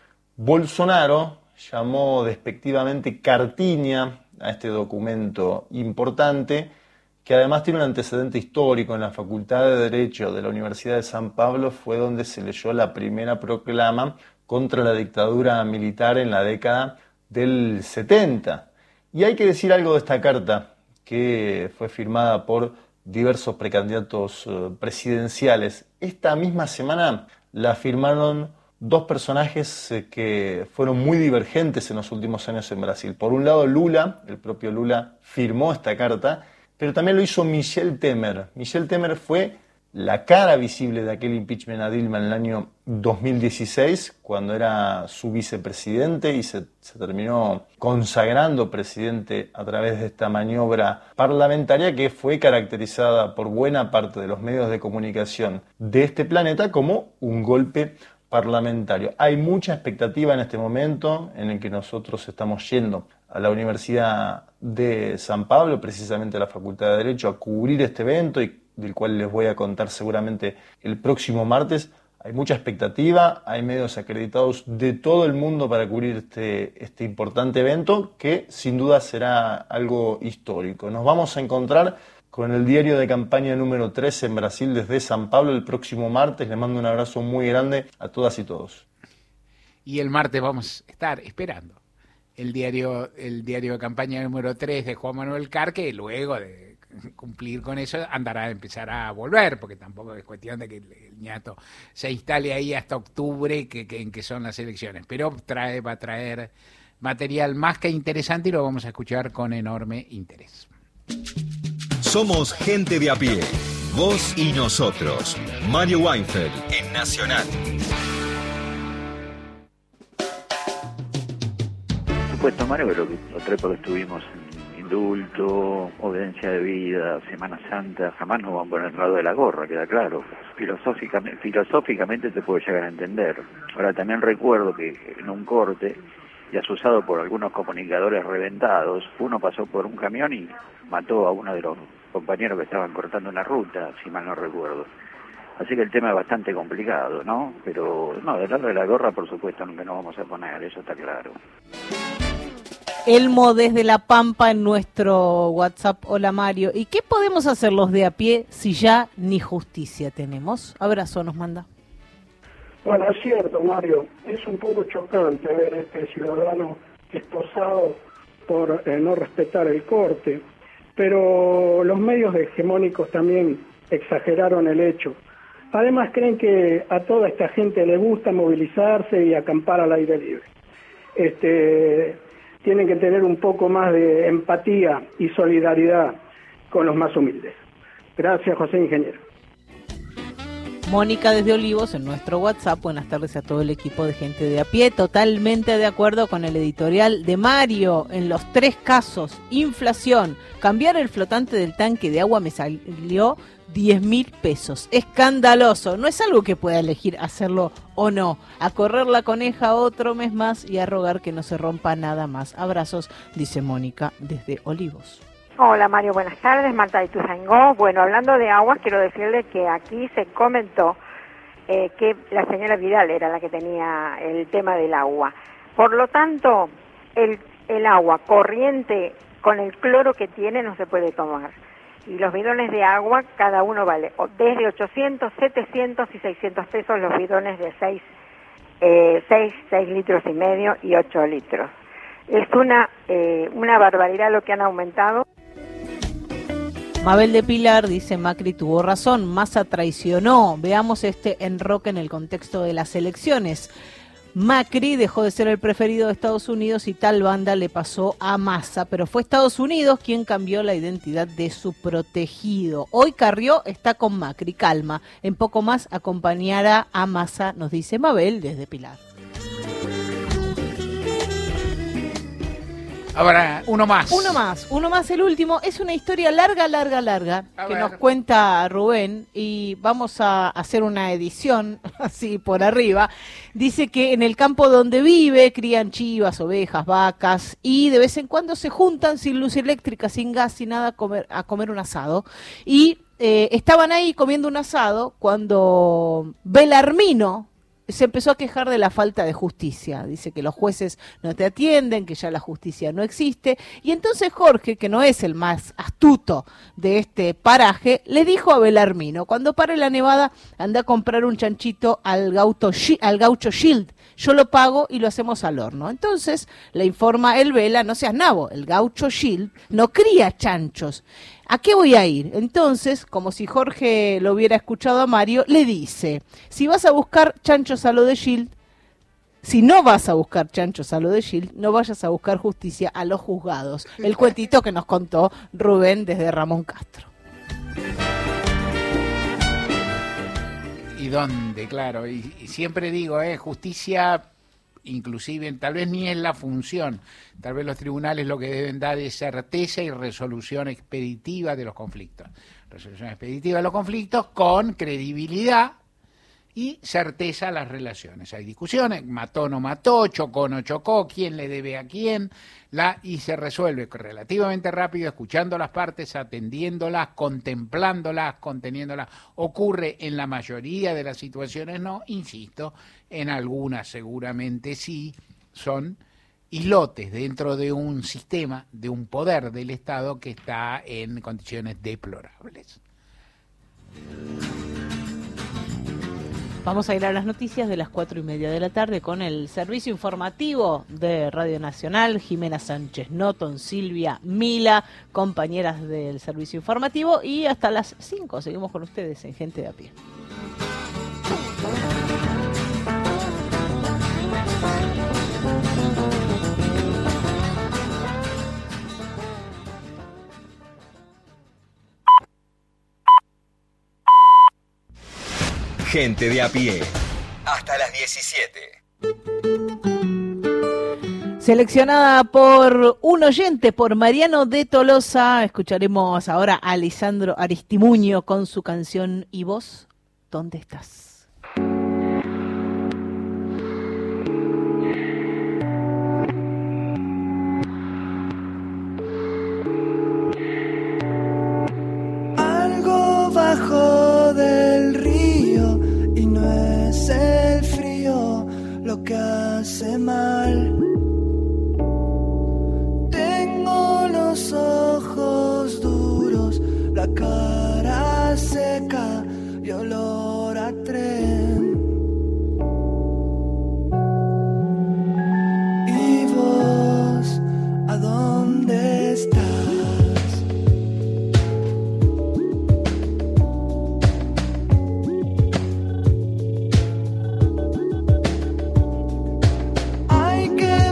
Bolsonaro llamó despectivamente cartiña a este documento importante, que además tiene un antecedente histórico. En la Facultad de Derecho de la Universidad de San Pablo fue donde se leyó la primera proclama contra la dictadura militar en la década del setenta. Y hay que decir algo de esta carta, que fue firmada por diversos precandidatos presidenciales. Esta misma semana la firmaron dos personajes que fueron muy divergentes en los últimos años en Brasil. Por un lado, Lula, el propio Lula, firmó esta carta, pero también lo hizo Michel Temer. Michel Temer fue la cara visible de aquel impeachment a Dilma en el año dos mil dieciséis, cuando era su vicepresidente y se, se terminó consagrando presidente a través de esta maniobra parlamentaria que fue caracterizada por buena parte de los medios de comunicación de este planeta como un golpe parlamentario. Hay mucha expectativa en este momento en el que nosotros estamos yendo a la Universidad de San Pablo, precisamente a la Facultad de Derecho, a cubrir este evento y del cual les voy a contar seguramente el próximo martes. Hay mucha expectativa, hay medios acreditados de todo el mundo para cubrir este, este importante evento que sin duda será algo histórico. Nos vamos a encontrar con el diario de campaña número tres en Brasil desde San Pablo el próximo martes. Les mando un abrazo muy grande a todas y todos. Y el martes vamos a estar esperando el diario, el diario de campaña número tres de Juan Manuel Carr, que luego de cumplir con eso andará a empezar a volver, porque tampoco es cuestión de que el ñato se instale ahí hasta octubre, que, que, en que son las elecciones, pero trae, va a traer material más que interesante y lo vamos a escuchar con enorme interés. Somos gente de a pie, vos y nosotros. Mario Weinfeld en Nacional. Por supuesto, Mario, pero los tres porque estuvimos en indulto, obediencia de vida, Semana Santa, jamás nos vamos a poner el lado de la gorra, queda claro. Filosóficamente, filosóficamente te puedo llegar a entender. Ahora también recuerdo que en un corte, y asusado por algunos comunicadores reventados, uno pasó por un camión y mató a uno de los compañeros que estaban cortando una ruta, si mal no recuerdo. Así que el tema es bastante complicado, ¿no? Pero no, del lado de la gorra, por supuesto, nunca nos vamos a poner, eso está claro. Elmo desde La Pampa en nuestro WhatsApp. Hola Mario. ¿Y qué podemos hacer los de a pie si ya ni justicia tenemos? Abrazo nos manda. Bueno, es cierto, Mario. Es un poco chocante ver a este ciudadano esposado por eh, no respetar el corte. Pero los medios hegemónicos también exageraron el hecho. Además creen que a toda esta gente le gusta movilizarse y acampar al aire libre. Este, tienen que tener un poco más de empatía y solidaridad con los más humildes. Gracias, José Ingeniero. Mónica desde Olivos en nuestro WhatsApp. Buenas tardes a todo el equipo de gente de a pie. Totalmente de acuerdo con el editorial de Mario. En los tres casos, inflación, cambiar el flotante del tanque de agua me salió diez mil pesos. Escandaloso. No es algo que pueda elegir hacerlo o no. A correr la coneja otro mes más y a rogar que no se rompa nada más. Abrazos, dice Mónica desde Olivos. Hola Mario, buenas tardes, Marta de Tuzangó. Bueno, hablando de aguas, quiero decirle que aquí se comentó eh, que la señora Vidal era la que tenía el tema del agua. Por lo tanto, el, el agua corriente con el cloro que tiene no se puede tomar. Y los bidones de agua, cada uno vale desde ochocientos, setecientos y seiscientos pesos los bidones de seis eh, seis, seis litros y medio y ocho litros. Es una, eh, una barbaridad lo que han aumentado. Mabel de Pilar dice: Macri tuvo razón, Massa traicionó. Veamos este enroque en el contexto de las elecciones. Macri dejó de ser el preferido de Estados Unidos y tal banda le pasó a Massa, pero fue Estados Unidos quien cambió la identidad de su protegido. Hoy Carrió está con Macri, calma. En poco más acompañará a Massa, nos dice Mabel desde Pilar. Ahora, uno más. Uno más, uno más, el último. Es una historia larga, larga, larga, A que ver. nos cuenta Rubén, y vamos a hacer una edición así por arriba. Dice que en el campo donde vive crían chivas, ovejas, vacas, y de vez en cuando se juntan sin luz eléctrica, sin gas, sin nada, a comer, a comer un asado. Y eh, estaban ahí comiendo un asado cuando Belarmino se empezó a quejar de la falta de justicia. Dice que los jueces no te atienden, que ya la justicia no existe. Y entonces Jorge, que no es el más astuto de este paraje, le dijo a Belarmino: cuando pare la nevada, anda a comprar un chanchito al gaucho, al gaucho Shield. Yo lo pago y lo hacemos al horno. Entonces le informa el Vela: no seas nabo, el gaucho Shield no cría chanchos. ¿A qué voy a ir? Entonces, como si Jorge lo hubiera escuchado a Mario, le dice: si vas a buscar chanchos a lo de Shield, si no vas a buscar chanchos a lo de Shield, no vayas a buscar justicia a los juzgados. El cuentito que nos contó Rubén desde Ramón Castro. ¿Y dónde? Claro, y, y siempre digo, eh, justicia, inclusive, tal vez ni es la función, tal vez los tribunales lo que deben dar es certeza y resolución expeditiva de los conflictos. Resolución expeditiva de los conflictos con credibilidad y certeza a las relaciones. Hay discusiones, mató no mató, chocó no chocó, quién le debe a quién, la, y se resuelve relativamente rápido, escuchando las partes, atendiéndolas, contemplándolas, conteniéndolas. Ocurre en la mayoría de las situaciones no, insisto, en algunas seguramente sí, son islotes dentro de un sistema, de un poder del Estado que está en condiciones deplorables. Vamos a ir a las noticias de las cuatro y media de la tarde con el servicio informativo de Radio Nacional. Jimena Sánchez Noton, Silvia Mila, compañeras del servicio informativo, y hasta las cinco seguimos con ustedes en Gente de a Pie. Gente de a pie. Hasta las diecisiete. Seleccionada por un oyente, por Mariano de Tolosa, escucharemos ahora a Lisandro Aristimuño con su canción ¿Y vos, dónde estás? Algo bajo del río y no es el frío lo que hace mal. Tengo los ojos duros, la cara seca y olor a tren. ¿Y vos a dónde estás? Hay que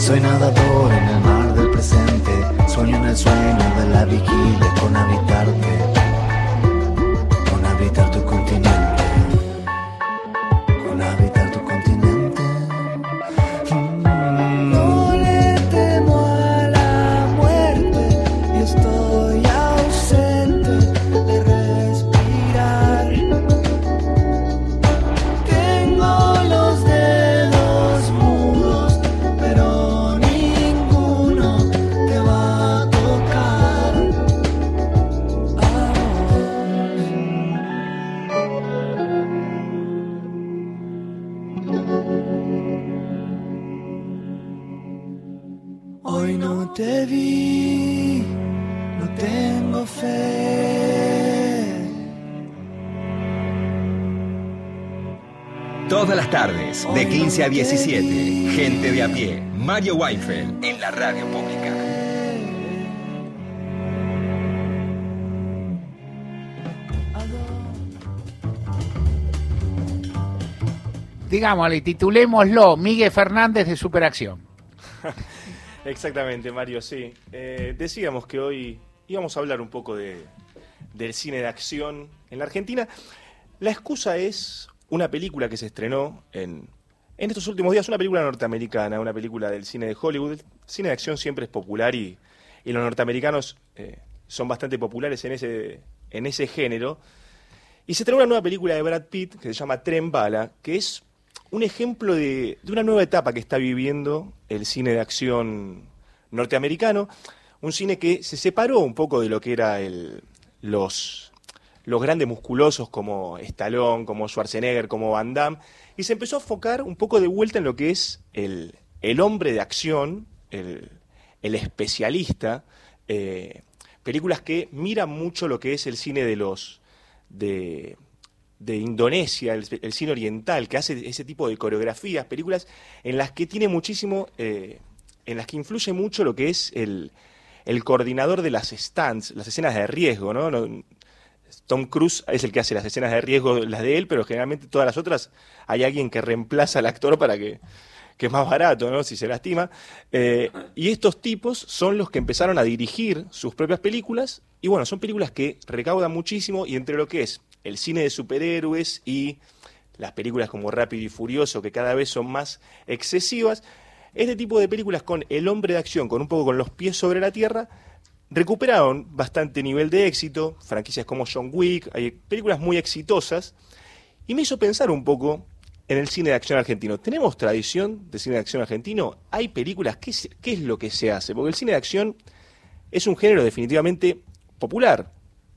Soy nadador en el mar del presente, sueño en el sueño de la vigilia con habitarte, con habitar tu continente, con habitar tu continente. Mm, no le temo a la muerte y estoy ausente de respirar. Tengo los dedos mudos, pero ninguno te va a tocar. Hoy no te vi, no tengo fe. Todas las tardes, de quince a diecisiete, Gente de a pie, Mario Weinfeld, en la radio pública. Digámosle, titulémoslo Miguel Fernández de Superacción. Exactamente, Mario, sí. Eh, decíamos que hoy íbamos a hablar un poco de, del cine de acción en la Argentina. La excusa es una película que se estrenó en, en estos últimos días, una película norteamericana, una película del cine de Hollywood. El cine de acción siempre es popular y, y los norteamericanos eh, son bastante populares en ese, en ese género. Y se estrenó una nueva película de Brad Pitt que se llama Tren Bala, que es un ejemplo de, de una nueva etapa que está viviendo el cine de acción norteamericano, un cine que se separó un poco de lo que era el, los, los grandes musculosos como Stallone, como Schwarzenegger, como Van Damme, y se empezó a enfocar un poco de vuelta en lo que es el, el hombre de acción, el, el especialista, eh, películas que miran mucho lo que es el cine de los... de de Indonesia, el, el cine oriental, que hace ese tipo de coreografías, películas en las que tiene muchísimo, eh, en las que influye mucho lo que es el, el coordinador de las stunts, las escenas de riesgo, ¿no? No, Tom Cruise es el que hace las escenas de riesgo, las de él, pero generalmente todas las otras hay alguien que reemplaza al actor para que, que es más barato, ¿no? Si se lastima. Eh, y estos tipos son los que empezaron a dirigir sus propias películas, y bueno, son películas que recaudan muchísimo, y entre lo que es el cine de superhéroes y las películas como Rápido y Furioso, que cada vez son más excesivas, este tipo de películas con el hombre de acción, con un poco con los pies sobre la tierra, recuperaron bastante nivel de éxito, franquicias como John Wick, hay películas muy exitosas, y me hizo pensar un poco en el cine de acción argentino. ¿Tenemos tradición de cine de acción argentino? ¿Hay películas? ¿Qué es, qué es lo que se hace? Porque el cine de acción es un género definitivamente popular.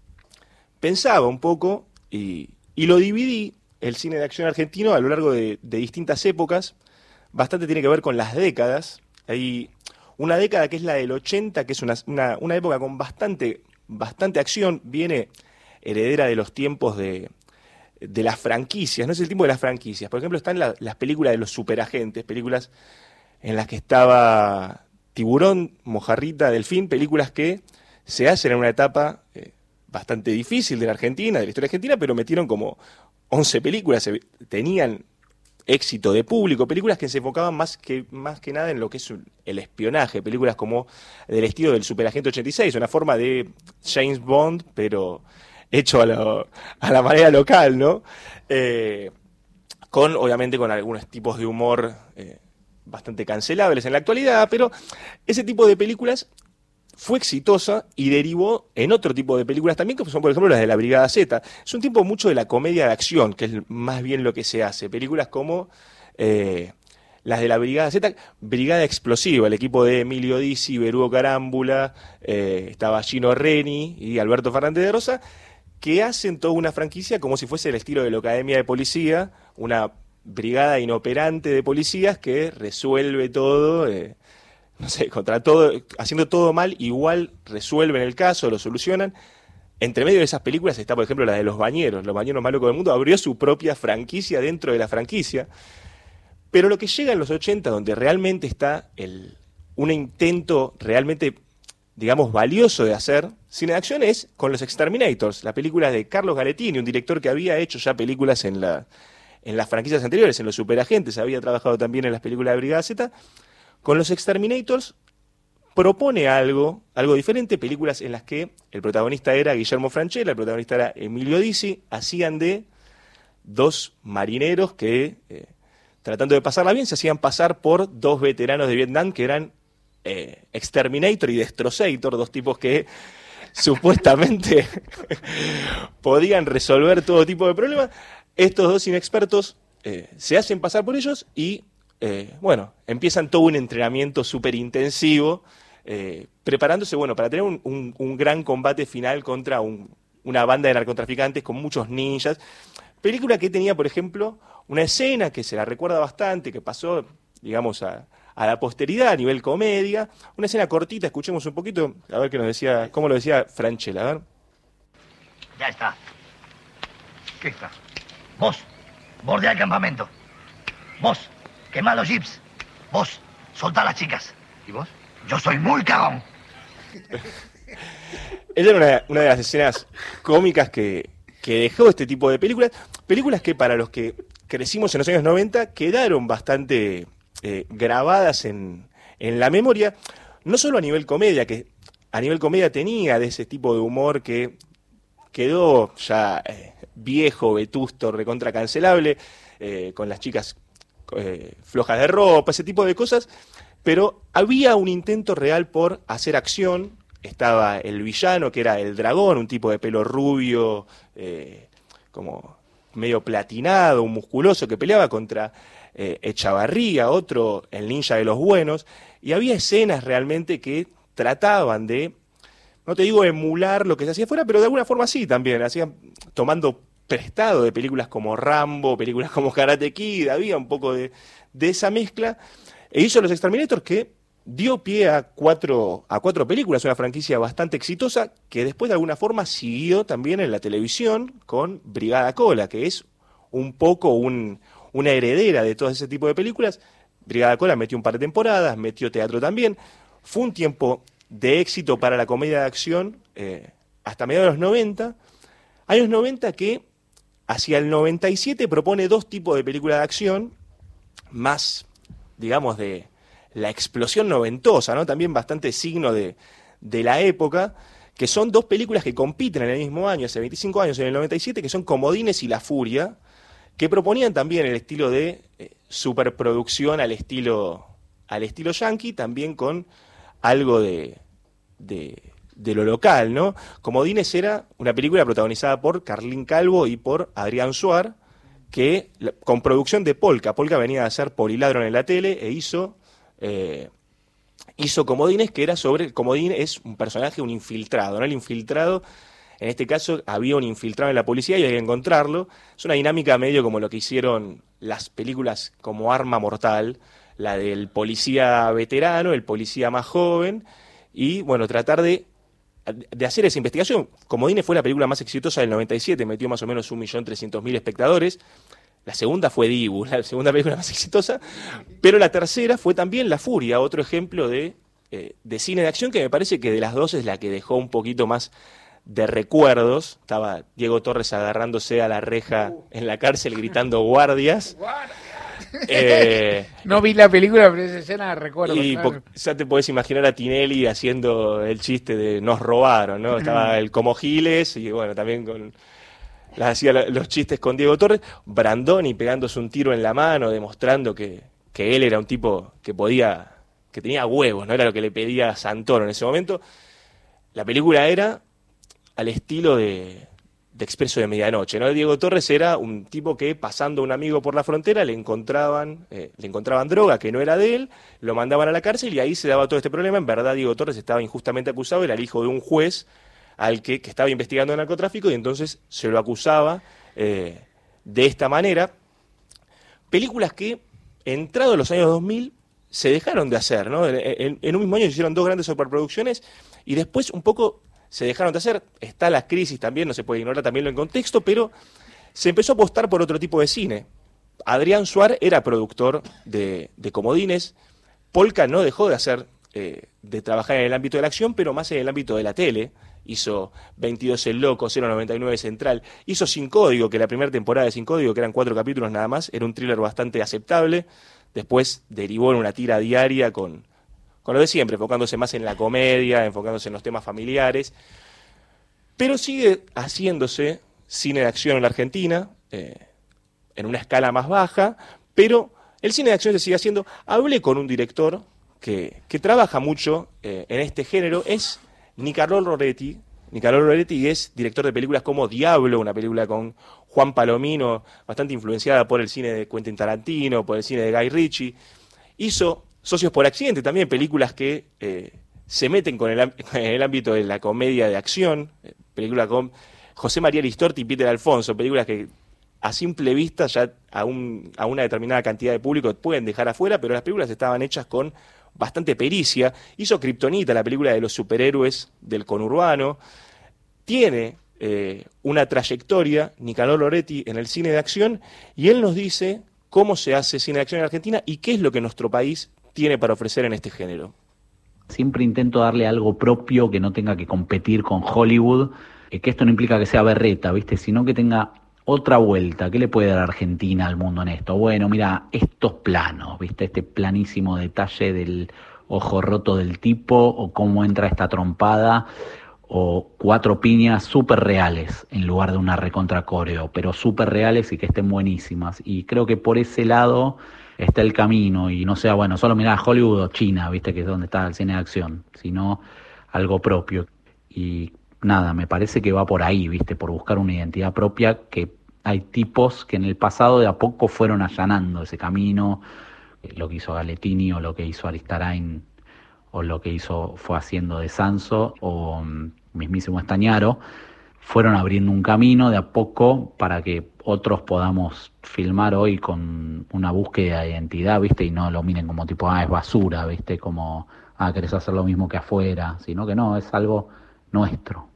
Pensaba un poco y, y lo dividí, el cine de acción argentino, a lo largo de, de distintas épocas. Bastante tiene que ver con las décadas. Hay una década que es la del ochenta, que es una, una, una época con bastante, bastante acción, viene heredera de los tiempos de, de las franquicias, no es el tiempo de las franquicias. Por ejemplo, están la, las películas de los superagentes, películas en las que estaba Tiburón, Mojarrita, Delfín, películas que se hacen en una etapa eh, bastante difícil de la Argentina, de la historia argentina, pero metieron como once películas, tenían éxito de público, películas que se enfocaban más que, más que nada en lo que es el espionaje, películas como del estilo del Superagente ochenta y seis, una forma de James Bond, pero hecho a, lo, a la manera local, ¿no? Eh, con, obviamente, con algunos tipos de humor eh, bastante cancelables en la actualidad, pero ese tipo de películas fue exitosa y derivó en otro tipo de películas también, que son, por ejemplo, las de la Brigada Z. Es un tiempo mucho de la comedia de acción, que es más bien lo que se hace. Películas como eh, las de la Brigada Z, Brigada Explosiva, el equipo de Emilio Dizzi, Berugo Carámbula, eh, estaba Gino Reni y Alberto Fernández de Rosa, que hacen toda una franquicia como si fuese el estilo de la Academia de Policía, una brigada inoperante de policías que resuelve todo... Eh, no sé, contra todo, haciendo todo mal, igual resuelven el caso, lo solucionan. Entre medio de esas películas está, por ejemplo, la de Los Bañeros, Los Bañeros más locos del mundo, abrió su propia franquicia dentro de la franquicia. Pero lo que llega en los ochenta, donde realmente está el, un intento realmente, digamos, valioso de hacer cine de acción, es con Los Exterminators, la película de Carlos Galetini, un director que había hecho ya películas en, la, en las franquicias anteriores, en Los Superagentes, había trabajado también en las películas de Brigada Z, Con los Exterminators propone algo, algo diferente, películas en las que el protagonista era Guillermo Francella, el protagonista era Emilio Dizzi, hacían de dos marineros que, eh, tratando de pasarla bien, se hacían pasar por dos veteranos de Vietnam que eran eh, Exterminator y Destrozator, dos tipos que supuestamente podían resolver todo tipo de problemas. Estos dos inexpertos eh, se hacen pasar por ellos y, eh, bueno, empiezan todo un entrenamiento súper intensivo, Eh, preparándose, bueno, para tener un, un, un gran combate final contra un, una banda de narcotraficantes con muchos ninjas. Película que tenía, por ejemplo, una escena que se la recuerda bastante, que pasó, digamos, a, a la posteridad a nivel comedia. Una escena cortita, escuchemos un poquito, a ver qué nos decía, cómo lo decía Francella, a ver. Ya está. ¿Qué está? Vos, bordea el campamento. Vos, quemá los jeeps. Vos, soltá a las chicas. ¿Y vos? Yo soy muy cagón. Ella era una, una de las escenas cómicas que, que dejó este tipo de películas. Películas que para los que crecimos en los años noventa quedaron bastante eh, grabadas en, en la memoria. No solo a nivel comedia, que a nivel comedia tenía de ese tipo de humor que quedó ya eh, viejo, vetusto, recontra cancelable, eh, con las chicas eh, flojas de ropa, ese tipo de cosas. Pero había un intento real por hacer acción. Estaba el villano, que era el dragón, un tipo de pelo rubio, eh, como medio platinado, un musculoso, que peleaba contra eh, Echavarría, otro, el ninja de los buenos. Y había escenas realmente que trataban de, no te digo emular lo que se hacía afuera, pero de alguna forma sí también. Hacían, tomando prestado de películas como Rambo, películas como Karate Kid, había un poco de, de esa mezcla. E hizo Los Exterminators, que dio pie a cuatro, a cuatro películas, una franquicia bastante exitosa, que después de alguna forma siguió también en la televisión con Brigada Cola, que es un poco un, una heredera de todo ese tipo de películas. Brigada Cola metió un par de temporadas, metió teatro también. Fue un tiempo de éxito para la comedia de acción eh, hasta mediados de los noventa. Años noventa que hacia el noventa y siete propone dos tipos de películas de acción más, digamos, de la explosión noventosa, ¿no? También bastante signo de, de la época, que son dos películas que compiten en el mismo año, hace veinticinco años, en el noventa y siete, que son Comodines y La Furia, que proponían también el estilo de eh, superproducción al estilo, al estilo yankee, también con algo de, de, de lo local, ¿no? Comodines era una película protagonizada por Carlín Calvo y por Adrián Suar, que con producción de Polka. Polka venía a hacer Poliladron en la tele e hizo eh, hizo Comodines, que era sobre, Comodín es un personaje, un infiltrado, ¿no? El infiltrado, en este caso había un infiltrado en la policía y hay que encontrarlo. Es una dinámica medio como lo que hicieron las películas como Arma Mortal, la del policía veterano, el policía más joven, y bueno, tratar de de hacer esa investigación. Comodines fue la película más exitosa del noventa y siete, metió más o menos un millón trescientos mil espectadores. La segunda fue Dibu, la segunda película más exitosa, pero la tercera fue también La Furia, otro ejemplo de, eh, de cine de acción que me parece que de las dos es la que dejó un poquito más de recuerdos. Estaba Diego Torres agarrándose a la reja en la cárcel gritando guardias. Eh, no vi la película, pero esa escena la recuerdo. Y claro. Ya te podés imaginar a Tinelli haciendo el chiste de nos robaron, ¿no? Estaba el Como Giles y bueno, también con hacía los chistes con Diego Torres. Brandoni pegándose un tiro en la mano, demostrando que, que él era un tipo que podía, que tenía huevos, ¿no? Era lo que le pedía Santoro en ese momento. La película era al estilo de... de Expreso de Medianoche, ¿no? Diego Torres era un tipo que pasando a un amigo por la frontera le encontraban, eh, le encontraban droga que no era de él, lo mandaban a la cárcel y ahí se daba todo este problema. En verdad Diego Torres estaba injustamente acusado, era el hijo de un juez al que, que estaba investigando el narcotráfico y entonces se lo acusaba eh, de esta manera. Películas que, entrados los años dos mil, se dejaron de hacer, ¿no? En, en, en un mismo año se hicieron dos grandes superproducciones y después un poco se dejaron de hacer. Está la crisis también, no se puede ignorar también lo en contexto, pero se empezó a apostar por otro tipo de cine. Adrián Suar era productor de, de Comodines. Polka no dejó de hacer, eh, de trabajar en el ámbito de la acción, pero más en el ámbito de la tele. Hizo veintidós El Loco, cero noventa y nueve Central. Hizo Sin Código, que la primera temporada de Sin Código, que eran cuatro capítulos nada más, era un thriller bastante aceptable. después derivó en una tira diaria con, con lo de siempre, enfocándose más en la comedia, enfocándose en los temas familiares, pero sigue haciéndose cine de acción en la Argentina, eh, en una escala más baja, pero el cine de acción se sigue haciendo. Hablé con un director que, que trabaja mucho eh, en este género, es Nicanor Roretti. Nicanor Roretti es director de películas como Diablo, una película con Juan Palomino, bastante influenciada por el cine de Quentin Tarantino, por el cine de Guy Ritchie. Hizo Socios por Accidente, también películas que eh, se meten con el, en el ámbito de la comedia de acción, eh, película con José María Listorti y Peter Alfonso, películas que a simple vista ya a, un, a una determinada cantidad de público pueden dejar afuera, pero las películas estaban hechas con bastante pericia. Hizo Kryptonita, la película de los superhéroes del conurbano. Tiene eh, una trayectoria, Nicanor Roretti, en el cine de acción, y él nos dice cómo se hace cine de acción en Argentina y qué es lo que nuestro país tiene para ofrecer en este género. Siempre intento darle algo propio que no tenga que competir con Hollywood, eh, que esto no implica que sea berreta, ¿viste? Sino que tenga otra vuelta. ¿Qué le puede dar Argentina al mundo en esto? Bueno, mira, estos planos, ¿viste? Este planísimo detalle del ojo roto del tipo, o cómo entra esta trompada, o cuatro piñas súper reales en lugar de una recontra coreo, pero súper reales y que estén buenísimas. Y creo que por ese lado está el camino, y no sea, bueno, solo mirá Hollywood o China, ¿viste? Que es donde está el cine de acción, sino algo propio. Y nada, me parece que va por ahí, ¿viste? Por buscar una identidad propia, que hay tipos que en el pasado de a poco fueron allanando ese camino, lo que hizo Galetini o lo que hizo Aristarain o lo que hizo fue haciendo de Sanso o um, mismísimo Estañaro, fueron abriendo un camino de a poco para que otros podamos filmar hoy con una búsqueda de identidad, ¿viste? Y no lo miren como tipo, ah, es basura, ¿viste? Como, ah, querés hacer lo mismo que afuera, sino que no, es algo nuestro.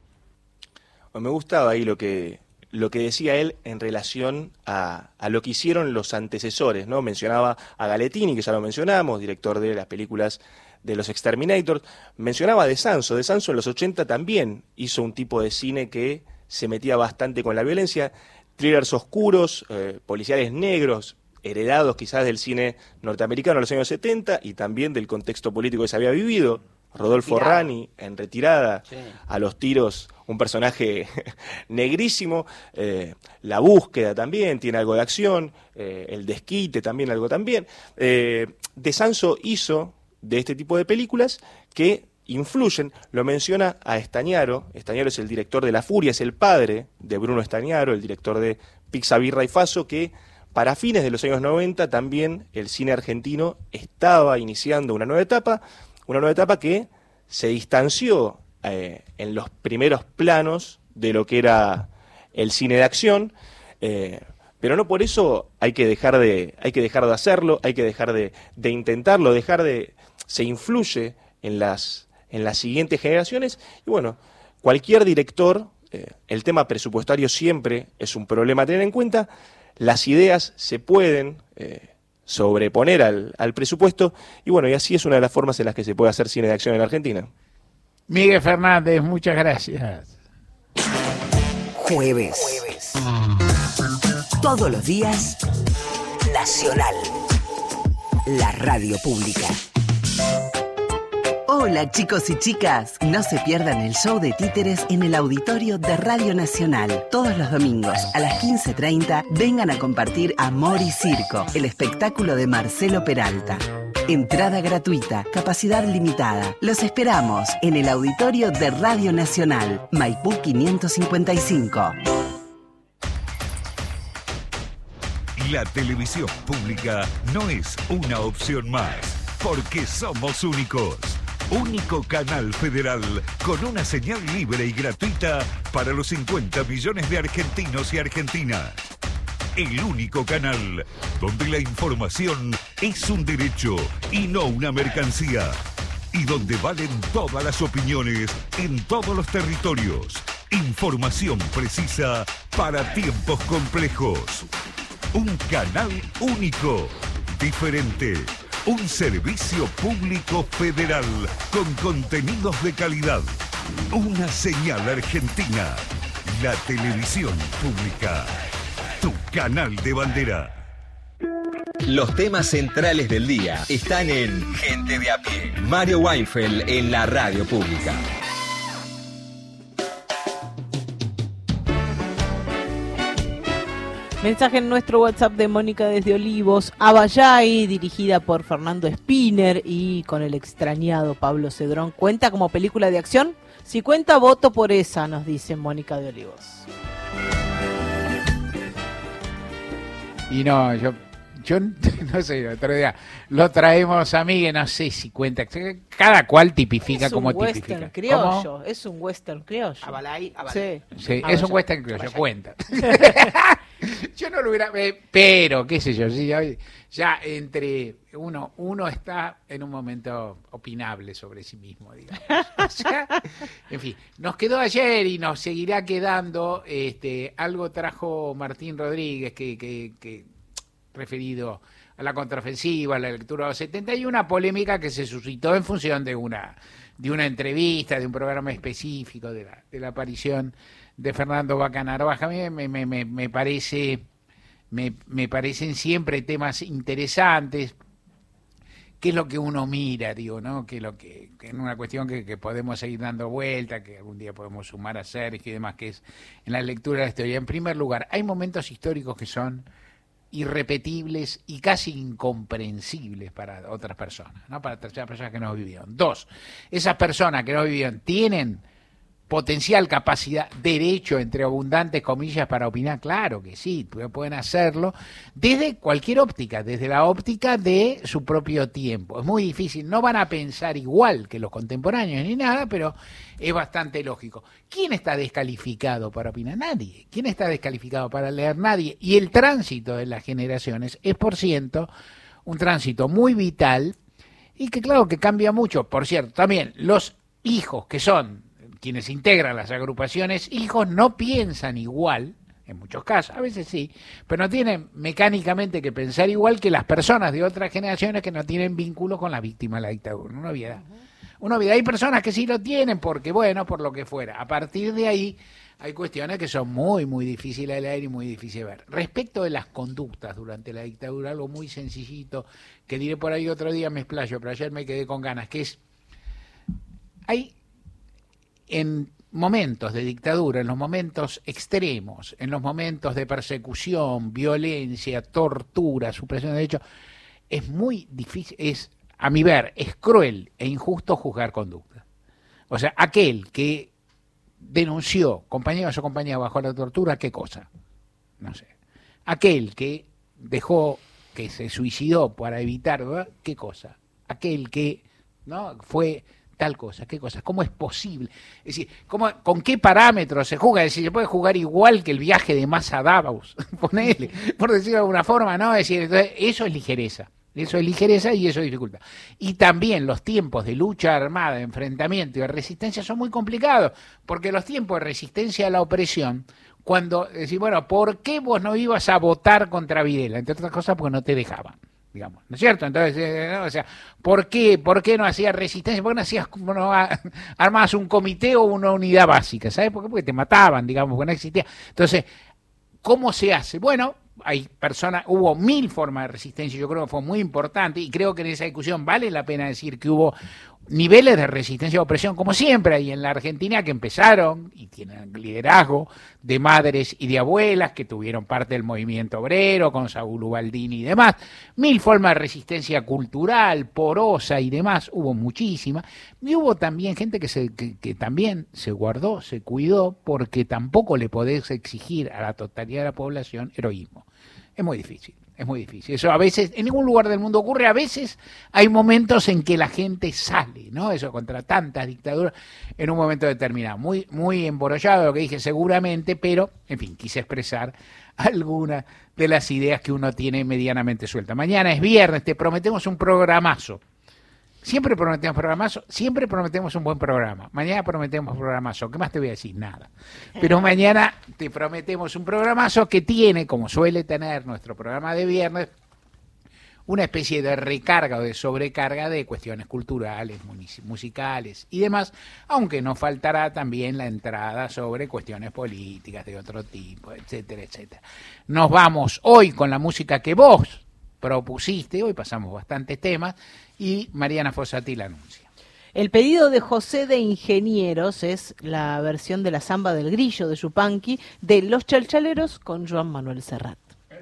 Me gustaba ahí lo que lo que decía él en relación a, a lo que hicieron los antecesores, ¿no? Mencionaba a Galetini, que ya lo mencionamos, director de las películas de los Exterminators. Mencionaba a De Sanso. De Sanso en los ochenta también hizo un tipo de cine que se metía bastante con la violencia, thrillers oscuros, eh, policiales negros, heredados quizás del cine norteamericano de los años setenta y también del contexto político que se había vivido. Rodolfo Retirado. Rani, en Retirada, sí. A los tiros, un personaje negrísimo. Eh, la búsqueda también tiene algo de acción, eh, el desquite también algo también. Eh, De Sanso hizo de este tipo de películas que influyen, lo menciona a Estañaro. Estañaro es el director de La Furia, es el padre de Bruno Estañaro, el director de Pizza, Birra y Faso, que para fines de los años noventa también el cine argentino estaba iniciando una nueva etapa, una nueva etapa que se distanció eh, en los primeros planos de lo que era el cine de acción, eh, pero no por eso hay que dejar de, hay que dejar de hacerlo, hay que dejar de, de intentarlo, dejar de... se influye en las, en las siguientes generaciones, y bueno, cualquier director, eh, el tema presupuestario siempre es un problema a tener en cuenta, las ideas se pueden... Eh, sobreponer al, al presupuesto, y bueno, y así es una de las formas en las que se puede hacer cine de acción en Argentina. Miguel Fernández, muchas gracias. Jueves. Jueves. Todos los días, Nacional. La radio pública. Hola chicos y chicas, no se pierdan el show de títeres en el auditorio de Radio Nacional. Todos los domingos a las quince treinta vengan a compartir Amor y Circo, el espectáculo de Marcelo Peralta. Entrada gratuita, capacidad limitada. Los esperamos en el auditorio de Radio Nacional, Maipú quinientos cincuenta y cinco. La televisión pública no es una opción más, porque somos únicos. Único canal federal con una señal libre y gratuita para los cincuenta millones de argentinos y argentinas. El único canal donde la información es un derecho y no una mercancía. Y donde valen todas las opiniones en todos los territorios. Información precisa para tiempos complejos. Un canal único, diferente. Un servicio público federal con contenidos de calidad. Una señal argentina. La televisión pública. Tu canal de bandera. Los temas centrales del día están en Gente de a pie. Mario Weinfeld en la radio pública. Mensaje en nuestro WhatsApp de Mónica desde Olivos, Abayay, dirigida por Fernando Spinner y con el extrañado Pablo Cedrón. ¿Cuenta como película de acción? Si cuenta, voto por esa, nos dice Mónica de Olivos. Y no, yo, yo no sé, otro día lo traemos a Miguel, no sé si cuenta. Cada cual tipifica como tipifica. Es un western criollo, ¿Cómo? es un western criollo. Abalay, Abalay. Sí, Sí, Abayay. es un western criollo, cuenta. Yo no lo hubiera, eh, pero qué sé yo, sí, ya, ya entre uno, uno está en un momento opinable sobre sí mismo, digamos. O sea, en fin, nos quedó ayer y nos seguirá quedando. Este, algo trajo Martín Rodríguez que, que, que referido a la contraofensiva, a la lectura de los setenta y una polémica que se suscitó en función de una de una entrevista, de un programa específico, de la, de la aparición de Fernando Vaca Narvaja. A mí me, me, me, me parece me, me parecen siempre temas interesantes. ¿Qué es lo que uno mira, digo, no? ¿Qué es lo que, que es una cuestión que, que podemos seguir dando vuelta, que algún día podemos sumar a Sergio y demás, que es en la lectura de la historia? En primer lugar, hay momentos históricos que son irrepetibles y casi incomprensibles para otras personas, ¿no? Para terceras personas que no vivieron. Dos, esas personas que no vivieron tienen potencial, capacidad, derecho, entre abundantes comillas, para opinar. Claro que sí, pueden hacerlo desde cualquier óptica, desde la óptica de su propio tiempo. Es muy difícil, no van a pensar igual que los contemporáneos ni nada, pero es bastante lógico. ¿Quién está descalificado para opinar? Nadie. ¿Quién está descalificado para leer? Nadie. Y el tránsito de las generaciones es, por ciento, un tránsito muy vital y que claro que cambia mucho. Por cierto, también los hijos que son quienes integran las agrupaciones, hijos no piensan igual, en muchos casos, a veces sí, pero no tienen mecánicamente que pensar igual que las personas de otras generaciones que no tienen vínculo con la víctima de la dictadura. Una obviedad. Una obviedad. Hay personas que sí lo tienen porque, bueno, por lo que fuera. A partir de ahí hay cuestiones que son muy, muy difíciles de leer y muy difíciles de ver. Respecto de las conductas durante la dictadura, algo muy sencillito, que diré por ahí otro día, me explayo, pero ayer me quedé con ganas, que es, hay en momentos de dictadura, en los momentos extremos, en los momentos de persecución, violencia, tortura, supresión de derechos, es muy difícil, es, a mi ver, es cruel e injusto juzgar conducta. O sea, aquel que denunció compañeros o compañeras bajo la tortura, ¿qué cosa? No sé. Aquel que dejó, que se suicidó para evitar, ¿verdad? ¿Qué cosa? Aquel que no fue tal cosa, qué cosa, cómo es posible, es decir, cómo, con qué parámetros se juega, es decir, se puede jugar igual que el viaje de Massa a Davos, ponele, por decirlo de alguna forma, ¿no? Es decir, entonces, eso es ligereza, eso es ligereza y eso es dificultad. Y también los tiempos de lucha armada, de enfrentamiento y de resistencia son muy complicados, porque los tiempos de resistencia a la opresión, cuando decís, bueno, ¿por qué vos no ibas a votar contra Videla? Entre otras cosas, porque no te dejaban. Digamos, ¿no es cierto? Entonces, eh, ¿no? O sea, ¿por qué, ¿por qué no hacías resistencia? ¿Por qué no hacías, no, armabas un comité o una unidad básica? ¿Sabes por qué? Porque te mataban, digamos, porque no existía. Entonces, ¿cómo se hace? Bueno, hay personas, hubo mil formas de resistencia, yo creo que fue muy importante, y creo que en esa discusión vale la pena decir que hubo niveles de resistencia a opresión, como siempre hay en la Argentina, que empezaron y tienen liderazgo de madres y de abuelas que tuvieron parte del movimiento obrero, con Saúl Ubaldini y demás, mil formas de resistencia cultural, porosa y demás, hubo muchísimas, y hubo también gente que, se, que, que también se guardó, se cuidó, porque tampoco le podés exigir a la totalidad de la población heroísmo. Es muy difícil. Es muy difícil. Eso a veces, en ningún lugar del mundo ocurre, a veces hay momentos en que la gente sale, ¿no? Eso contra tantas dictaduras en un momento determinado. Muy, muy emborollado lo que dije seguramente, pero, en fin, quise expresar algunas de las ideas que uno tiene medianamente suelta. Mañana es viernes, te prometemos un programazo. Siempre prometemos programazo, siempre prometemos un buen programa. Mañana prometemos programazo. ¿Qué más te voy a decir? Nada. Pero mañana te prometemos un programazo que tiene, como suele tener nuestro programa de viernes, una especie de recarga o de sobrecarga de cuestiones culturales, musicales y demás, aunque no faltará también la entrada sobre cuestiones políticas de otro tipo, etcétera, etcétera. Nos vamos hoy con la música que vos propusiste, hoy pasamos bastantes temas, y Mariana Fossati la anuncia. El pedido de José de Ingenieros es la versión de la Zamba del Grillo de Yupanqui de Los Chalchaleros con Joan Manuel Serrat.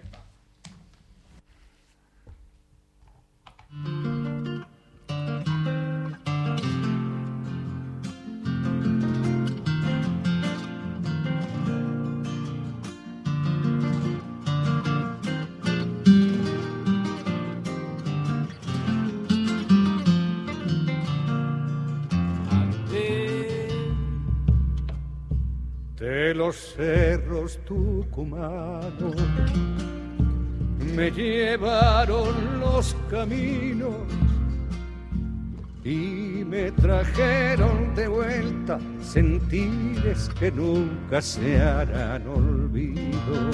De los cerros tucumanos me llevaron los caminos y me trajeron de vuelta sentires que nunca se harán olvido.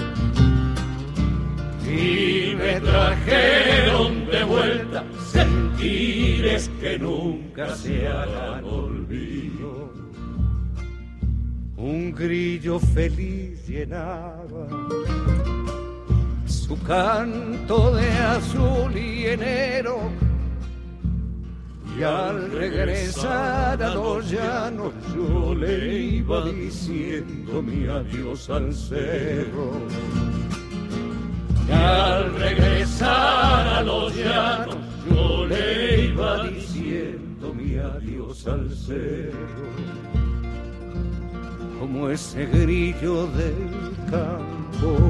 Y me trajeron de vuelta sentires que nunca se harán olvido. Un grillo feliz llenaba su canto de azul y enero, y al regresar a los llanos yo le iba diciendo mi adiós al cerro. Y al regresar a los llanos yo le iba diciendo mi adiós al cerro. Como ese grillo del campo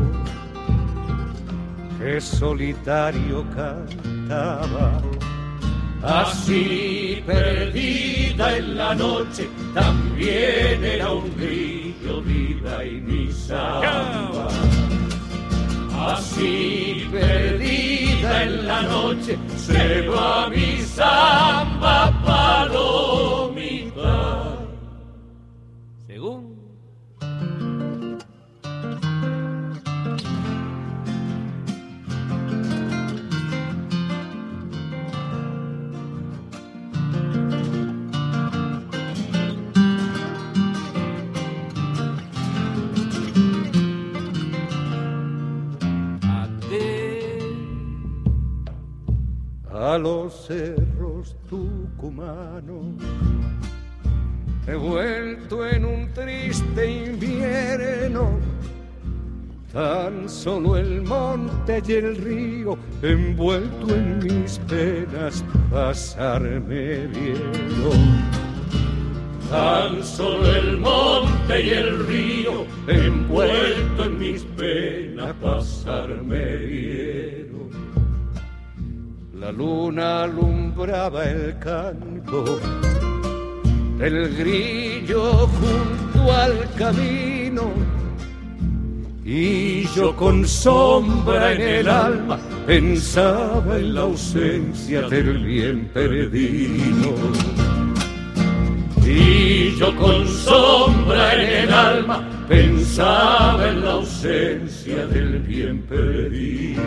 que solitario cantaba, así perdida en la noche también era un grillo vida y mi samba. Así perdida en la noche se va mi samba palomita. Según a los cerros tucumanos he vuelto en un triste invierno, tan solo el monte y el río envuelto en mis penas pasarme vieron. Tan solo el monte y el río envuelto en mis penas pasarme vieron. La luna alumbraba el canto del grillo junto al camino, y yo con sombra en el alma pensaba en la ausencia del bien perdido. Y yo con sombra en el alma pensaba en la ausencia del bien perdido.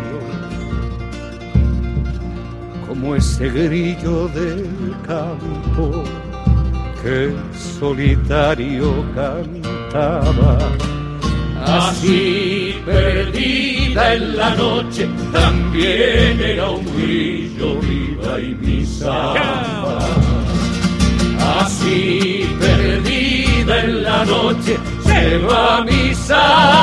Como ese grillo del campo que solitario cantaba, así perdida en la noche también era un grillo viva y mi samba. Así perdida en la noche se va mi samba.